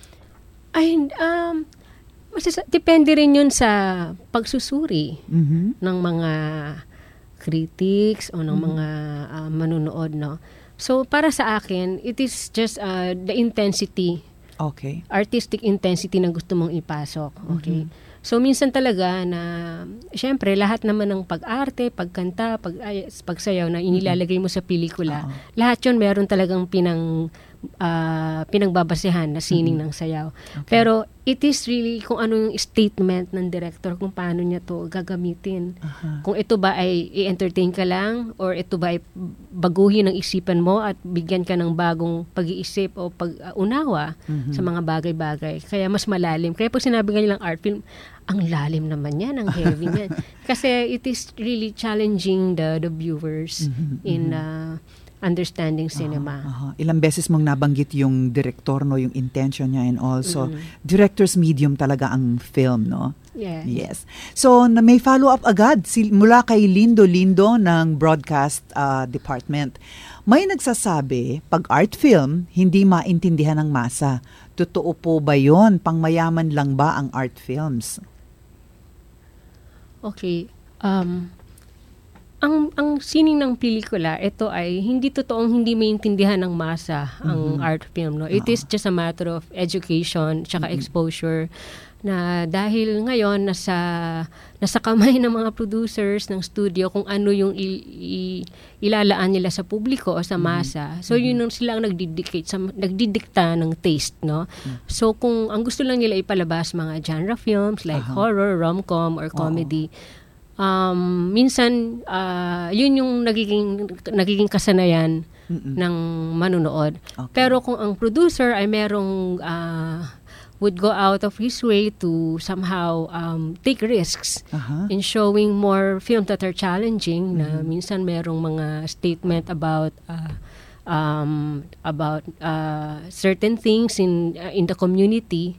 Depende rin yun sa pagsusuri ng mga critics o ng mga manunood, no? So, para sa akin, it is just the intensity. Okay. Artistic intensity na gusto mong ipasok. Okay. So, minsan talaga na, syempre, lahat naman ng pag-arte, pagkanta, pagsayaw na inilalagay mo sa pelikula, lahat yun meron talagang pinagbabasehan na sining ng sayaw. Okay. Pero it is really kung ano yung statement ng director, kung paano niya to gagamitin. Kung ito ba ay i-entertain ka lang or ito ba ay baguhin ang isipan mo at bigyan ka ng bagong pag-iisip o pag-unawa sa mga bagay-bagay. Kaya mas malalim. Kaya pag sinabi nga nilang art film, ang lalim naman yan, ang heavy yan. Kasi it is really challenging the viewers in understanding cinema. Ilang beses mong nabanggit yung director, no, yung intention niya and also director's medium talaga ang film, no? Yes. So, may follow-up agad mula kay Lindo ng broadcast department. May nagsasabi, pag art film, hindi maintindihan ng masa. Totoo po ba yon? Pangmayaman lang ba ang art films? Okay. Ang sining ng pelikula, ito ay hindi totoong hindi maintindihan ng masa ang art film, no? It is just a matter of education tsaka exposure na dahil ngayon nasa kamay ng mga producers ng studio kung ano yung ilalaan nila sa publiko o sa masa. So yun sila ang nagdidikta ng taste, no? So kung ang gusto lang nila ipalabas mga genre films like horror, rom-com or comedy, minsan yun yung nagiging kasanayan ng manunood. Pero kung ang producer ay merong would go out of his way to somehow take risks in showing more films that are challenging, na minsan merong mga statement about certain things in the community,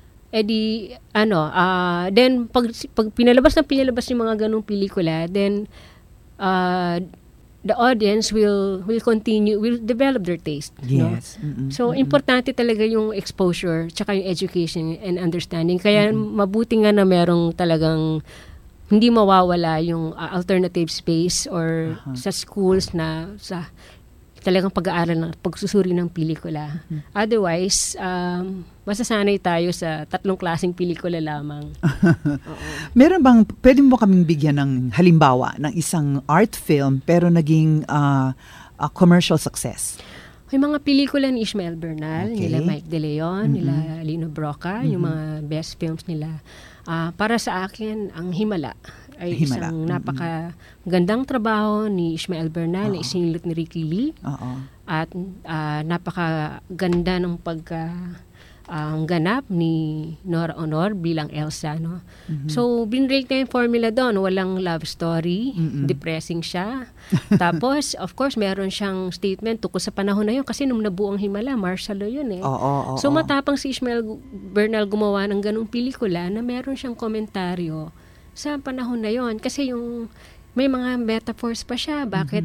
then pag pinalabas yung mga ganung pelikula, then the audience will develop their taste. Yes. No? So importante talaga yung exposure tsaka yung education and understanding. Kaya mabuti nga na merong talagang hindi mawawala yung alternative space or sa schools na sa talagang pag-aaral ng pagsusuri ng pelikula. Otherwise, masasanay tayo sa 3 klaseng pelikula lamang. Meron bang, pwede mo kaming bigyan ng halimbawa ng isang art film pero naging commercial success? May mga pelikula ni Ishmael Bernal, nila Mike De Leon, nila Lino Broca, yung mga best films nila. Para sa akin, ang Himala ay isang napakagandang trabaho ni Ishmael Bernal na isinulot ni Ricky Lee. At napakaganda ng ganap ni Nora Honor bilang Elsa, no? So, binrake na yung formula doon. Walang love story, depressing siya. Tapos, of course, meron siyang statement tungkol sa panahon na yun kasi nung nabuo ang Himala, martial law yun eh. So, matapang si Ishmael Bernal gumawa ng ganung pelikula na meron siyang komentaryo sa panahon na yon, kasi yung may mga metaphors pa siya. Bakit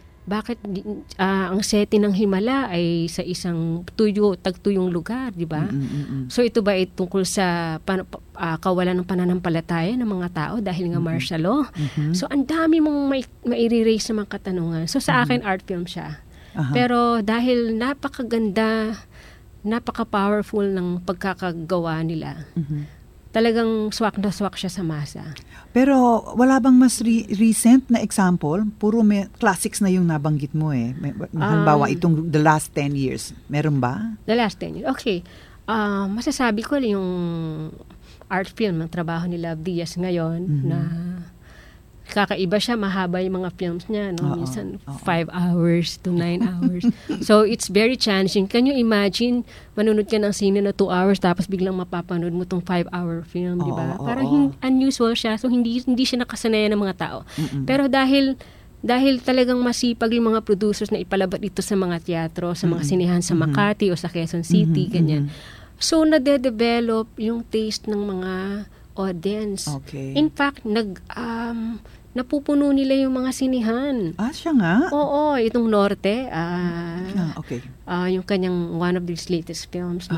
ang setting ng Himala ay sa isang tagtuyong lugar, di ba? So ito ba ay tungkol sa kawalan ng pananampalataya ng mga tao dahil nga martial law. So, ang dami mong maire-raise na mga katanungan. So, sa akin, art film siya. Pero dahil napakaganda, napaka-powerful ng pagkakagawa nila, talagang swak na swak siya sa masa. Pero wala bang mas recent na example? Puro classics na yung nabanggit mo eh. Halimbawa, itong the last 10 years. Meron ba? The last 10 years. Okay. Masasabi ko yung art film ng trabaho ni Love Diaz ngayon na kakaiba siya, mahaba yung mga films niya, no? Minsan 5 hours to 9 hours. So, it's very challenging. Can you imagine, manunod ka ng sine na 2 hours tapos biglang mapapanood mo tong 5-hour film, di ba? Parang unusual siya. So, hindi siya nakasanayan ng mga tao. Pero dahil talagang masipag yung mga producers na ipalabas ito sa mga teatro, sa mga sinehan sa Makati o sa Quezon City, ganyan. So, nade-develop yung taste ng mga audience. Okay. In fact, napupuno nila yung mga sinihan. Siya nga? Oo, itong Norte. Okay. Yung kanyang one of these latest films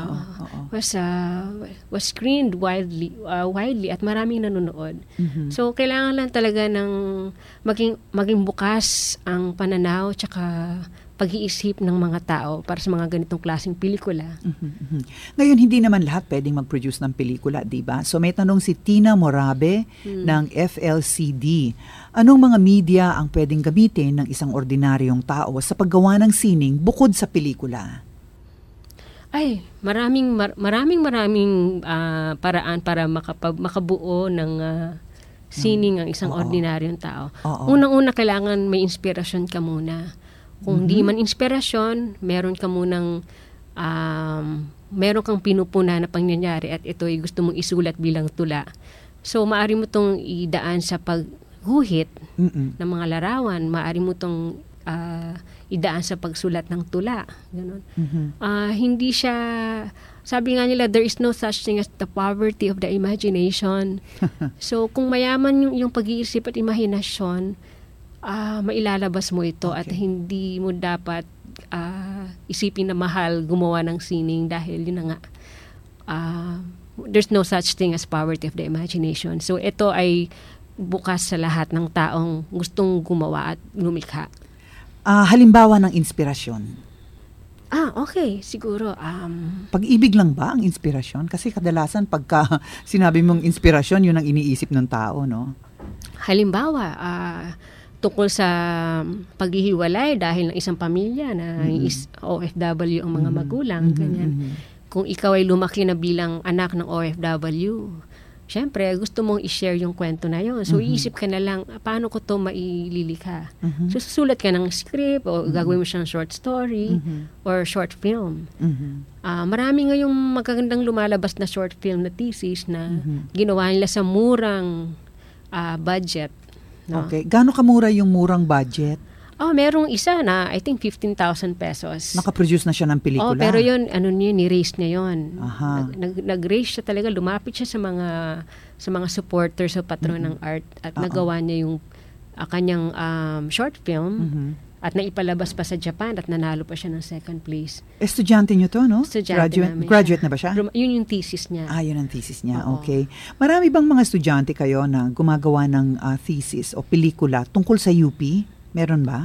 was screened widely at maraming nanonood. So, kailangan lang talaga ng maging bukas ang pananaw tsaka pag-iisip ng mga tao para sa mga ganitong klaseng pelikula. Ngayon, hindi naman lahat pwedeng mag-produce ng pelikula, di ba? So may tanong si Tina Morabe ng FLCD. Anong mga media ang pwedeng gamitin ng isang ordinaryong tao sa paggawa ng sining bukod sa pelikula? Ay, maraming paraan para makabuo ng sining ang isang ordinaryong tao. Unang-una, kailangan may inspirasyon ka muna. Kung di man inspirasyon, meron ka munang meron kang pinupuna na pangyayari at ito ay gusto mong isulat bilang tula. So, maaari mo itong idaan sa pagguhit ng mga larawan. Maaari mo itong idaan sa pagsulat ng tula. Ganun. Hindi siya, sabi nga nila, there is no such thing as the poverty of the imagination. So, kung mayaman yung pag-iisip at imahinasyon, mailalabas mo ito at hindi mo dapat isipin na mahal gumawa ng sining dahil yun na nga there's no such thing as poverty of the imagination. So ito ay bukas sa lahat ng taong gustong gumawa at lumikha. Halimbawa ng inspirasyon. Okay. Siguro. Pag-ibig lang ba ang inspirasyon? Kasi kadalasan pagka sinabi mong inspirasyon, yun ang iniisip ng tao, no? Halimbawa, tungkol sa paghihiwalay dahil ng isang pamilya na OFW ang mga magulang, ganyan. Kung ikaw ay lumaki na bilang anak ng OFW, syempre, gusto mong i-share yung kwento na yun. So, iisip ka na lang, paano ko to maililikha? So, susulat ka ng script o gagawin mo siyang short story or short film. Marami ngayong magagandang lumalabas na short film na thesis na ginawa nila sa murang budget. No? Okay. Gaano kamura yung murang budget? Merong isa na I think 15,000 pesos. Nakaproduce na siya ng pelikula? Pero yun, ni-raise niya yun. Nag-raise siya talaga, lumapit siya sa mga supporters o patron ng art at nagawa niya yung kanyang short film at naipalabas pa sa Japan at nanalo pa siya ng second place. Estudyante niyo to, no? Graduate na ba siya? Yun yung thesis niya. Yun ang thesis niya. Okay. Marami bang mga estudyante kayo na gumagawa ng thesis o pelikula tungkol sa UP? Meron ba?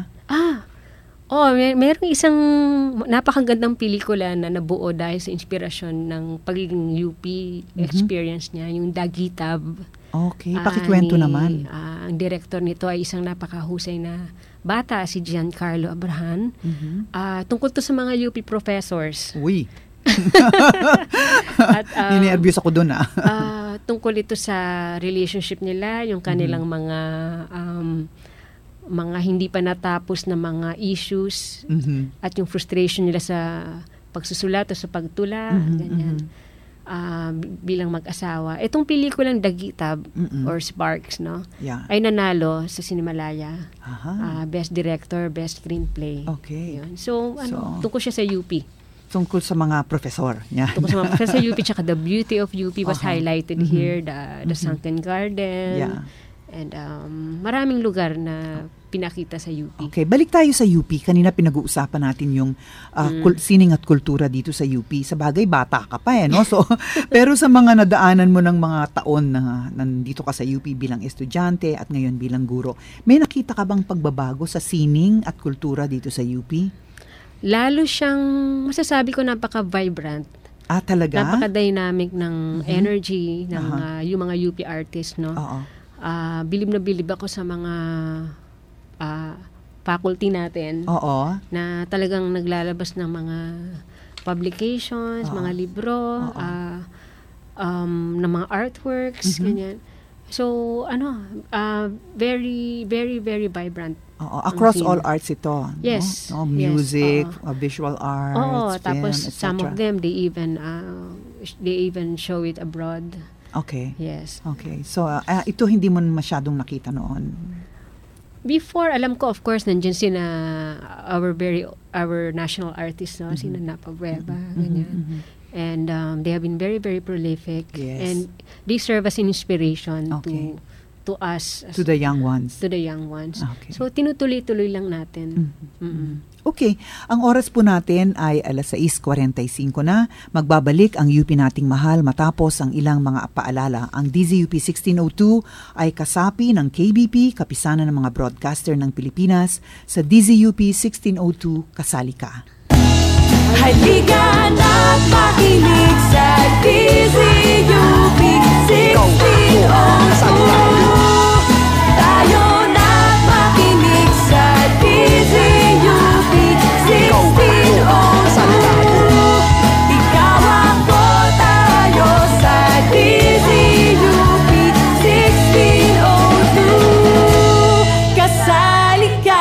Meron isang napakagandang pelikula na nabuo dahil sa inspirasyon ng pagiging UP experience niya, yung Dagitab. Okay, pakikwento naman. Ang director nito ay isang napakahusay na bata, si Giancarlo Abrahan. Tungkol to sa mga UP professors. Uy! Ninervyos ako doon. Tungkol ito sa relationship nila, yung kanilang mga hindi pa natapos na mga issues at yung frustration nila sa pagsusulat o sa pagtula, ganyan. Bilang mag-asawa. Itong pelikulang Dagitab or Sparks, no? Ay nanalo sa Cinemalaya. Best Director, Best Screenplay. Okay. Yun. So, tungkol siya sa UP. Tungkol sa mga professor. Tungkol sa mga professor sa UP, tsaka the beauty of UP was highlighted here, the Sunken Garden. And maraming lugar na pinakita sa UP. Okay, balik tayo sa UP. Kanina pinag-uusapan natin yung sining at kultura dito sa UP. Sa bagay, bata ka pa no? So, pero sa mga nadaanan mo ng mga taon na nandito ka sa UP bilang estudyante at ngayon bilang guro, may nakita ka bang pagbabago sa sining at kultura dito sa UP? Lalo siyang, masasabi ko, napaka-vibrant. Talaga? Napaka-dynamic ng energy ng yung mga UP artists, no? Bilib na bilib ako sa mga faculty natin na talagang naglalabas ng mga publications, mga libro, ng mga artworks, ganyan. So, very, very, very vibrant. Across all arts ito. Yes. No? Music, visual arts, film, tapos etc. some of them, they even show it abroad. Okay. Yes. Okay. So, ito hindi mo masyadong nakita noon? Before, alam ko, of course, nandiyan sina our national artists, no? Sina Napa Bueva, ganyan. And they have been very, very prolific. Yes. And they serve as an inspiration to us. To the young ones. To the young ones. Okay. So, tinutuloy-tuloy lang natin. Okay. Ang oras po natin ay 6:45 na. Magbabalik ang UP nating mahal matapos ang ilang mga paalala. Ang DZUP 1602 ay kasapi ng KBP, kapisanan ng mga broadcaster ng Pilipinas, sa DZUP 1602 Kasali Ka. Halika na't makinig sa DZUP 1602. Tayo na't makinig sa DZUP 1602. Ikaw ako, tayo sa DZUP 1602. Kasali ka.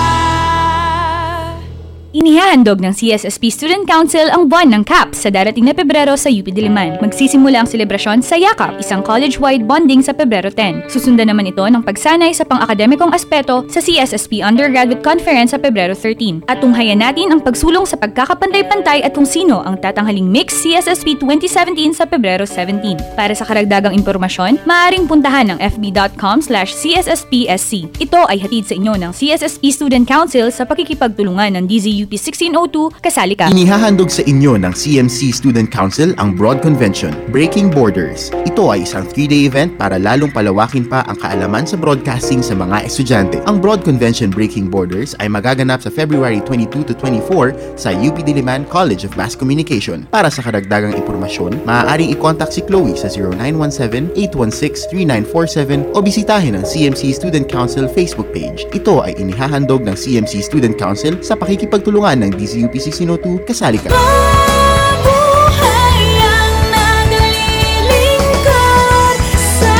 Inihahandog ng CSSP Student Council ang buwan ng CAP sa darating na Pebrero sa UP Diliman. Magsisimula ang selebrasyon sa YAKAP, isang college-wide bonding sa Pebrero 10. Susundan naman ito ng pagsanay sa pang-akademikong aspeto sa CSSP Undergraduate Conference sa Pebrero 13. At tunghayan natin ang pagsulong sa pagkakapantay-pantay at kung sino ang tatanghaling Mix CSSP 2017 sa Pebrero 17. Para sa karagdagang impormasyon, maaaring puntahan ang fb.com/CSSPSC. Ito ay hatid sa inyo ng CSSP Student Council sa pakikipagtulungan ng DZUP 1602 Kasali Ka. Inihahandog sa inyo ng CMC Student Council ang Broad Convention, Breaking Borders. Ito ay isang 3-day event para lalong palawakin pa ang kaalaman sa broadcasting sa mga estudyante. Ang Broad Convention Breaking Borders ay magaganap sa February 22 to 24 sa UP Diliman College of Mass Communication. Para sa karagdagang impormasyon, maaaring i-contact si Chloe sa 0917-816-3947 o bisitahin ang CMC Student Council Facebook page. Ito ay inihahandog ng CMC Student Council sa pakikipagtulungan ng DZUP 1602 Kasali Ka. Mabuhay ang naglilingkod sa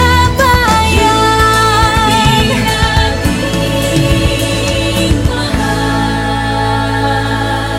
bayan nating mahal.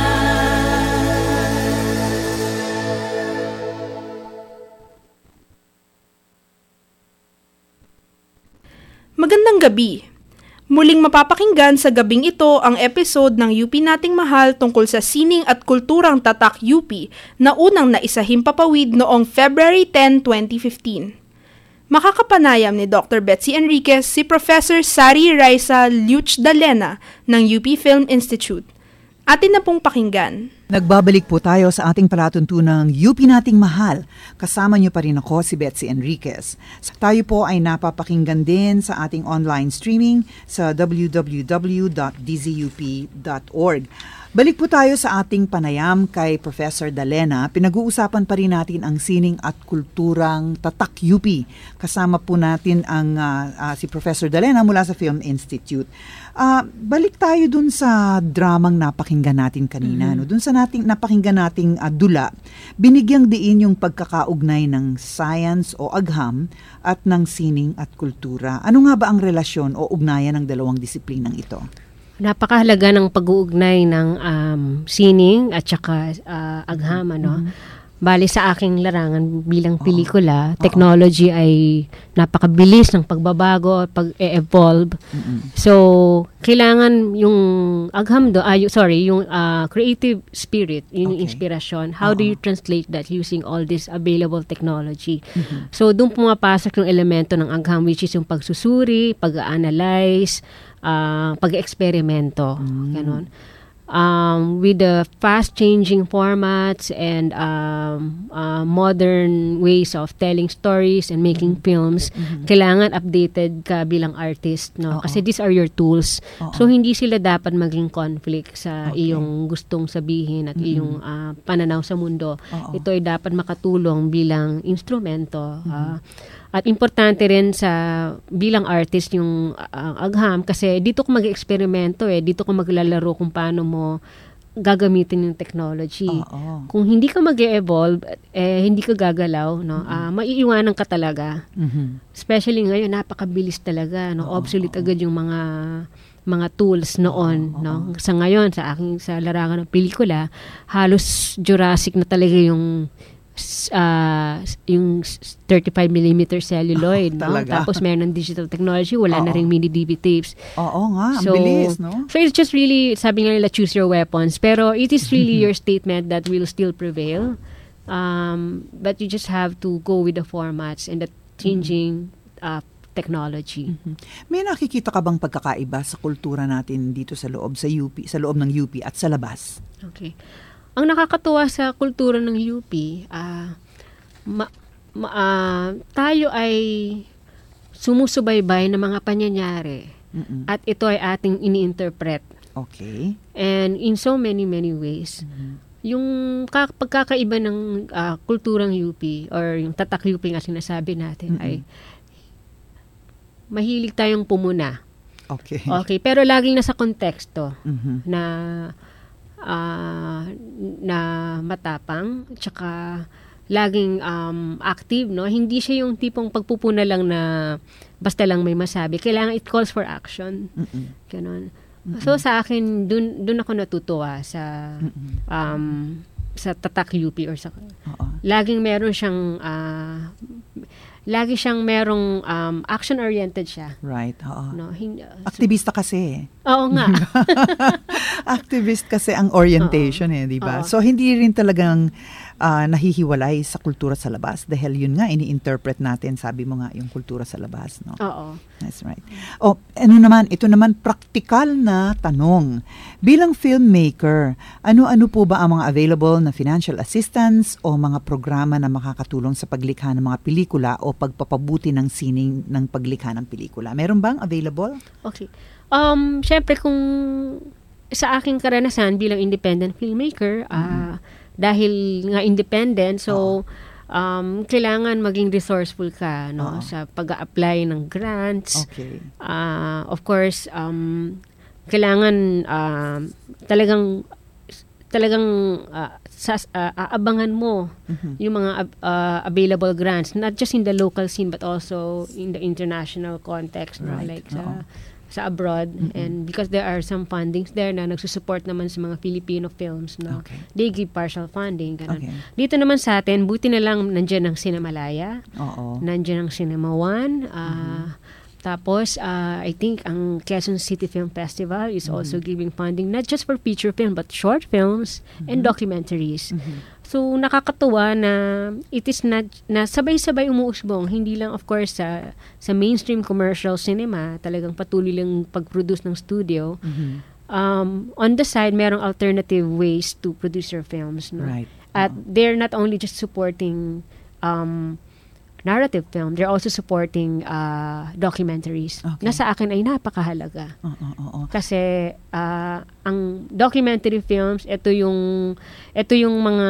Magandang gabi. Muling mapapakinggan sa gabing ito ang episode ng UP Nating Mahal tungkol sa sining at kulturang tatak UP na unang naisahimpapawid noong February 10, 2015. Makakapanayam ni Dr. Betsy Enriquez si Professor Sari Raisa Liuch-Dalena ng UP Film Institute. Atin na pong pakinggan. Nagbabalik po tayo sa ating palatuntunang UP Nating Mahal. Kasama niyo pa rin ako, si Betsy Enriquez. Tayo po ay napapakinggan din sa ating online streaming sa www.dzup.org. Balik po tayo sa ating panayam kay Professor Dalena. Pinag-uusapan pa rin natin ang sining at kulturang tatak UP. Kasama po natin ang si Professor Dalena mula sa Film Institute. Balik tayo dun sa dramang napakinggan natin kanina. No? Dun sa napakinggan nating dula, binigyang diin yung pagkakaugnay ng science o agham at ng sining at kultura. Ano nga ba ang relasyon o ugnayan ng dalawang disiplinang ito? Napakahalaga ng pag-uugnay ng sining at saka agham, ano? Bali sa aking larangan bilang pelikula, technology ay napakabilis ng pagbabago, pag-evolve. So, kailangan yung yung creative spirit, yung inspiration. How do you translate that using all this available technology? So, doon pumapasok yung elemento ng agham, which is yung pagsusuri, pag-analyze, pag-eksperimento. Ganon. With the fast-changing formats and modern ways of telling stories and making films, kailangan updated ka bilang artist, no? Kasi these are your tools. So, hindi sila dapat maging conflict sa iyong gustong sabihin at iyong pananaw sa mundo. Ito ay dapat makatulong bilang instrumento. At importante rin sa bilang artist yung agham kasi dito ko mag-eksperimento dito ko maglalaro kung paano mo gagamitin yung technology. Kung hindi ka mag-evolve, hindi ka gagalaw, no? Maiiwanan ka talaga. Especially ngayon, napakabilis talaga, no? Obsolete agad yung mga tools noon, no? Sa ngayon, sa larangan ng pelikula, halos Jurassic na talaga yung 35mm celluloid, no? Tapos meron ng digital technology, wala na ring mini DV tapes. Oo nga, ang bilis, no? So it's just really, sabi nga nila, choose your weapons. Pero it is really your statement that will still prevail. But you just have to go with the formats and the changing technology. May nakikita ka bang pagkakaiba sa kultura natin dito sa loob ng UP at sa labas? Okay. Ang nakakatuwa sa kultura ng UP, tayo ay sumusubaybay ng mga pangyayari at ito ay ating ini-interpret. Okay. And in so many ways, yung pagkakaiba ng kulturang UP or yung tatak UP nga sinasabi natin ay mahilig tayong pumuna. Okay. Pero laging nasa konteksto na matapang, tsaka laging active, no? Hindi siya yung tipong pagpupuna lang na basta lang may masabi. Kailangan it calls for action. Ganon. So sa akin, dun ako natutuwa sa tatak UP or sa laging meron siyang lagi siyang merong action-oriented siya. Right, oo. No, aktivista kasi. Oo nga. Activist kasi ang orientation di ba? So hindi rin talagang nahihiwalay sa kultura sa labas dahil yun nga ini-interpret natin, sabi mo nga, yung kultura sa labas, no? Oo. That's right. Ito naman praktikal na tanong. Bilang filmmaker, ano po ba ang mga available na financial assistance o mga programa na makakatulong sa paglikha ng mga pelikula o pagpapabuti ng sining ng paglikha ng pelikula? Meron bang available? Okay. Syempre kung sa aking karanasan bilang independent filmmaker, dahil nga independent, so kailangan maging resourceful ka, no, sa pag-a-apply ng grants. Okay. Of course, kailangan talagang aabangan mo yung mga available grants, not just in the local scene but also in the international context, no? Right. Like sa abroad, and because there are some fundings there na nagsusupport naman sa mga Filipino films, no? Okay. They give partial funding, ganun. Okay. Dito naman sa atin, buti na lang nandiyan ang Cinemalaya, nandiyan ang Cinema One, tapos I think ang Quezon City Film Festival is also giving funding not just for feature film but short films and documentaries. So nakakatuwa na it is not na sabay-sabay umuusbong, hindi lang of course sa mainstream commercial cinema, talagang patuloy lang pag-produce ng studio. On the side, merong alternative ways to produce your films, no? Right. At they're not only just supporting narrative film, they're also supporting documentaries. Okay. Na sa akin ay napakahalaga. Kasi ang documentary films, ito yung mga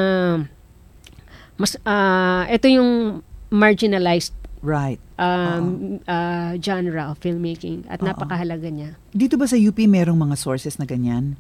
ito yung marginalized genre of filmmaking at napakahalaga niya. Dito ba sa UP merong mga sources na ganyan?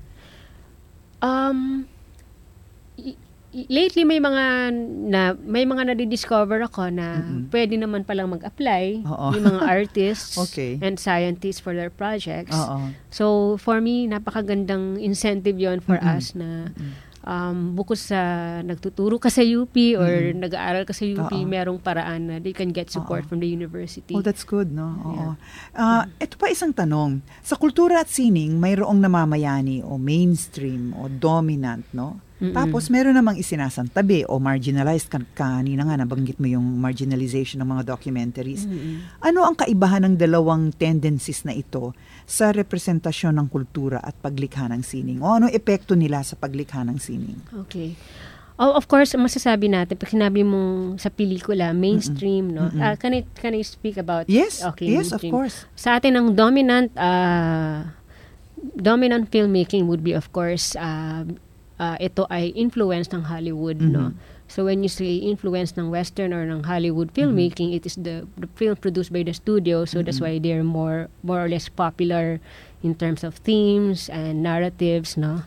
Lately may mga na-discover ako na pwede naman palang mag-apply yung mga artists and scientists for their projects. So for me, napakagandang incentive yon for us na bukod sa nagtuturo ka sa UP or nag-aaral ka sa UP, merong paraan na they can get support from the university. Oh, that's good, no? Oo. Ito pa isang tanong. Sa kultura at sining, mayroong namamayani o mainstream o dominant, no? Tapos meron namang isinasantabi o marginalized. Kanina nga nabanggit mo yung marginalization ng mga documentaries. Ano ang kaibahan ng dalawang tendencies na ito sa representasyon ng kultura at paglikha ng sining? O ano epekto nila sa paglikha ng sining? Okay. Oh, of course, masasabi natin, pag sinabi mong sa pelikula, mainstream, no? Can I speak about? Yes, okay, yes, of mainstream. course. Sa atin, ang dominant filmmaking would be, of course, ito ay influence ng Hollywood, no? So when you say influence ng Western or ng Hollywood filmmaking, it is the film produced by the studio, so that's why they're more or less popular in terms of themes and narratives, no?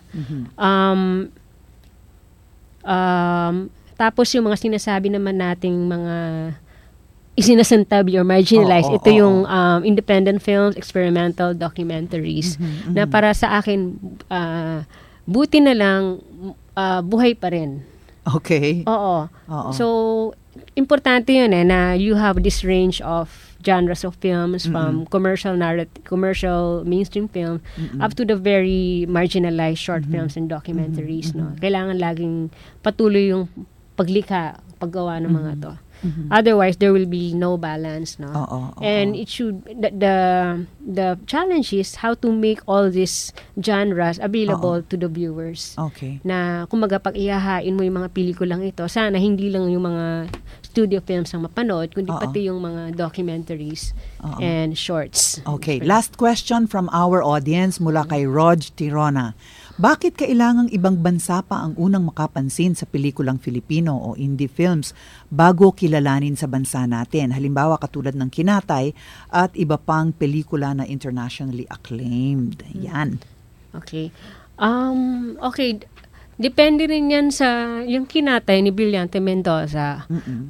Tapos yung mga sinasabi naman nating mga isinasantabi or marginalized, ito yung independent films, experimental documentaries, na para sa akin, buti na lang, buhay pa rin. Okay. Oo. So, importante yun na you have this range of genres of films from commercial mainstream film up to the very marginalized short films and documentaries. No? Kailangan laging patuloy yung paggawa ng mga to. Otherwise, there will be no balance, no? And it should the challenge is how to make all these genres available to the viewers. Okay. Na kumaga pag ihahain mo yung mga pelikulang ito, sana hindi lang yung mga studio films ang mapanood, kundi pati yung mga documentaries and shorts. Okay. Last question from our audience mula kay Rog Tirona. Bakit kailangang ibang bansa pa ang unang makapansin sa pelikulang Filipino o indie films bago kilalanin sa bansa natin? Halimbawa katulad ng Kinatay at iba pang pelikula na internationally acclaimed. Yan. Okay. Okay. Depende rin yan sa yung Kinatay ni Brillante Mendoza.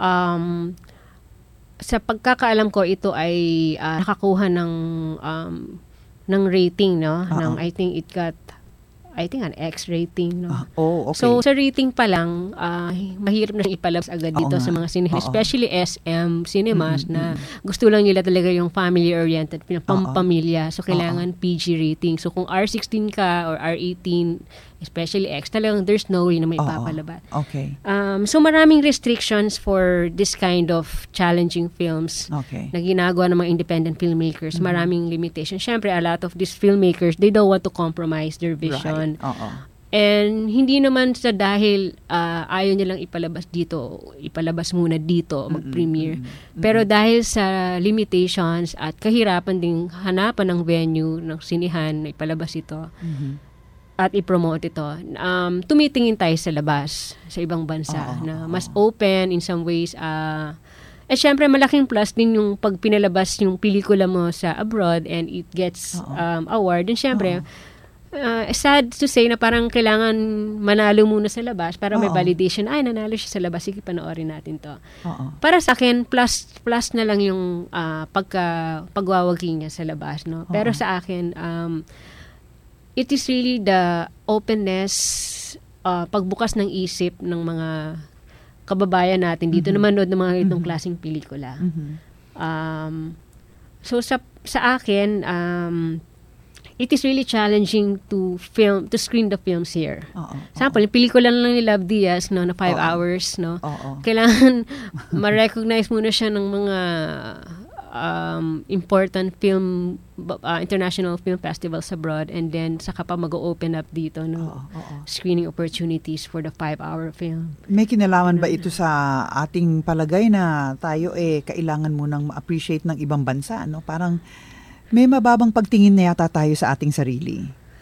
Sa pagkakaalam ko, ito ay nakakuha ng rating, no? I think an X rating, no? Okay. So, sa rating pa lang, mahirap na ipalabas agad dito sa mga sinehan. Especially SM cinemas na gusto lang nila talaga yung family-oriented, pampamilya. So, kailangan PG rating. So, kung R16 ka or R18, especially X, talagang there's no way na may papalabas. Okay. So, maraming restrictions for this kind of challenging films na ginagawa ng mga independent filmmakers. Maraming limitations. Siyempre, a lot of these filmmakers, they don't want to compromise their vision. And hindi naman sa dahil ayaw nilang ipalabas muna dito, mag-premiere. Pero dahil sa limitations at kahirapan ding hanapan ng venue ng sinihan na ipalabas ito at i-promote ito, tumitingin tayo sa labas, sa ibang bansa na mas open in some ways. Syempre, malaking plus din yung pag pinalabas yung pelikula mo sa abroad and it gets award. And syempre, sad to say na parang kailangan manalo muna sa labas para may validation. Ay, nanalo siya sa labas. Sige, panoorin natin to. Para sa akin, plus na lang yung pagwawagi niya sa labas. No? Pero sa akin, it is really the openness, pagbukas ng isip ng mga kababayan natin dito na manood ng mga itong klaseng pelikula. So, sa akin, it is really challenging to screen the films here. Sample, yung pelikula lang ni Love Diaz, no, na 5 hours, no. Kailangan ma-recognize muna siya ng mga important international film festivals abroad, and then saka pa mag-open up dito, no, screening opportunities for the 5-hour film. May kinalaman ba ito sa ating palagay na tayo kailangan munang ma-appreciate ng ibang bansa, no? Parang may mababang pagtingin na yata tayo sa ating sarili.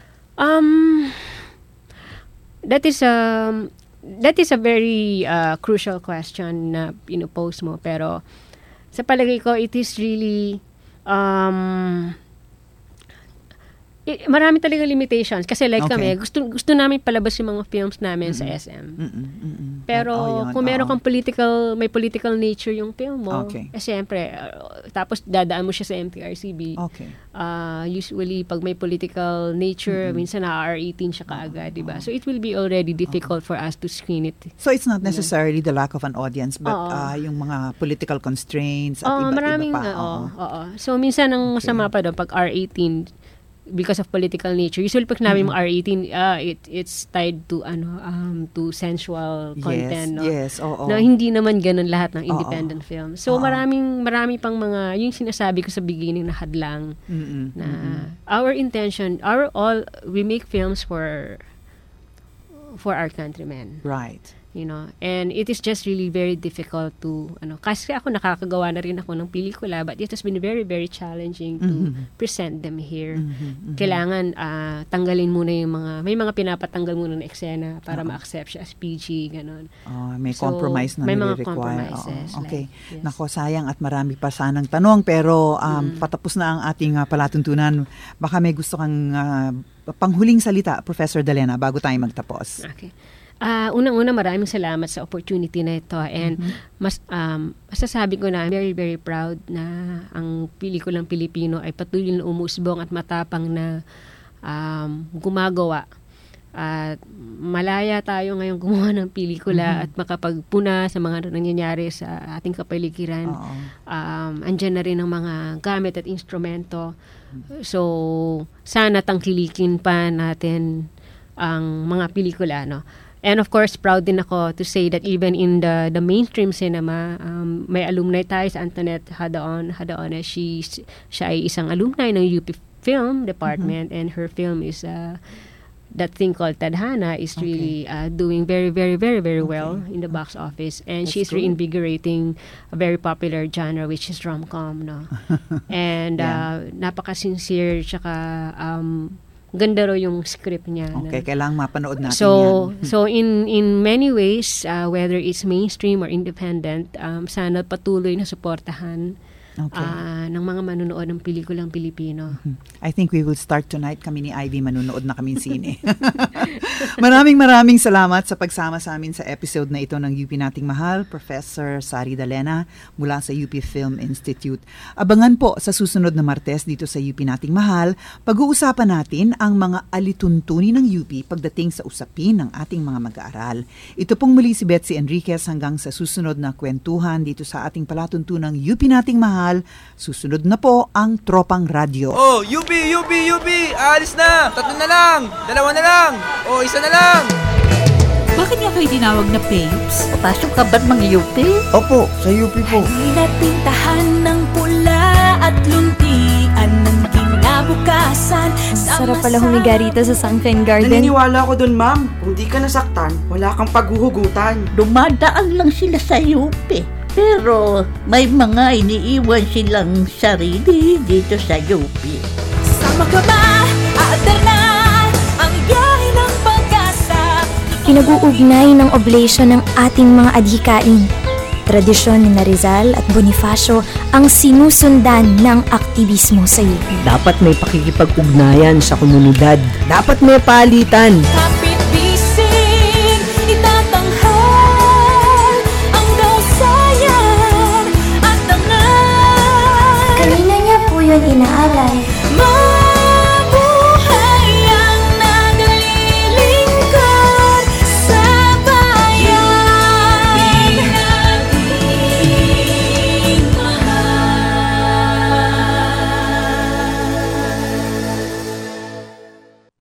That is a very crucial question na pose mo, pero sa palagay ko, it is really Marami talaga limitations kasi like Okay. kami gusto namin palabas yung mga films namin sa SM. Pero kung meron kang may political nature yung film mo, siyempre tapos dadaan mo siya sa MTRCB. Usually pag may political nature, minsan na R18 siya kaagad, di ba? So it will be already difficult for us to screen it. So it's not necessarily the lack of an audience, but yung mga political constraints at iba-iba pa. So minsan ang masama pa doon pag R18 because of political nature. Usually pag sinabi mo R18, it's tied to to sensual content, no? Yes, oo. Na hindi naman ganun lahat ng independent film. So marami pang mga yung sinasabi ko sa beginning na hadlang na our intention, we make films for our countrymen. Right. You know, and it is just really very difficult to kasi ako nakakagawa na rin ako ng pelikula, but it has been very very challenging to present them here. Kailangan tanggalin muna yung may mga pinapatanggal muna ng eksena para ma-accept siya as PG, ganun. May compromise na may mga nire-require. compromises. Okay. Nako, sayang at marami pa sanang tanong, pero patapos na ang ating palatuntunan. Baka may gusto kang panghuling salita, Professor Dalena, bago tayo magtapos. Okay. Unang-una, maraming salamat sa opportunity na ito, and masasabi ko na I'm very very proud na ang pelikulang Pilipino ay patuloy na umusbong at matapang na gumagawa. At malaya tayo ngayon gumawa ng pelikula at makapagpuna sa mga nangyayari sa ating kapaligiran. Andyan na rin ang mga gamit at instrumento. So sana tangkilikin pa natin ang mga pelikula, no? And of course, proud din ako to say that even in the mainstream cinema, may alumni tayo sa Antoinette Hadaon. Siya ay isang alumni ng UP Film Department, and her film is that thing called Tadhana is really doing very, very, very, very well in the box office. And she's reinvigorating a very popular genre, which is rom-com, no? And napaka-sincere, tsaka ganda raw yung script niya. Okay, kailangang mapanood natin yan. yan. So in many ways, whether it's mainstream or independent, sana patuloy na suportahan ng mga manunood ng pelikulang Pilipino. I think we will start tonight. Kami ni Ivy, manunood na kaming sine. Maraming salamat sa pagsama sa amin sa episode na ito ng UP Nating Mahal, Professor Sari Dalena mula sa UP Film Institute. Abangan po sa susunod na Martes dito sa UP Nating Mahal, pag-uusapan natin ang mga alituntunin ng UP pagdating sa usapin ng ating mga mag-aaral. Ito pong muli si Betsy Enriquez, hanggang sa susunod na kwentuhan dito sa ating palatuntunang UP Nating Mahal. Susunod na po ang Tropang Radyo. Oh, UP! Aalis na! 3 na lang! 2 na lang! O, 1 na lang! Bakit nga kayo tinawag na Papes? Pasok ka ba't mga UP? Opo, sa UP po. Halina't pintahan ng pula at luntian ng kinabukasan. Sarap pala humiga rito sa Sunshine Garden. Naniniwala ako dun, ma'am. Kung di ka nasaktan, wala kang paghuhugutan. Dumadaan lang sila sa UP. Pero may mga iniiwan silang sarili dito sa UP. Sama ka ba? Aater na ang biyahe ng pag-asa. Pinag-uugnay ng oblation ng ating mga adhikain. Tradisyon ni Rizal at Bonifacio ang sinusundan ng aktivismo sa UP. Dapat may pakikipag-ugnayan sa komunidad. Dapat may palitan. Kapit-bisig, itatanghal ang dausayan at dangal. Kanina niya po yun inaayos.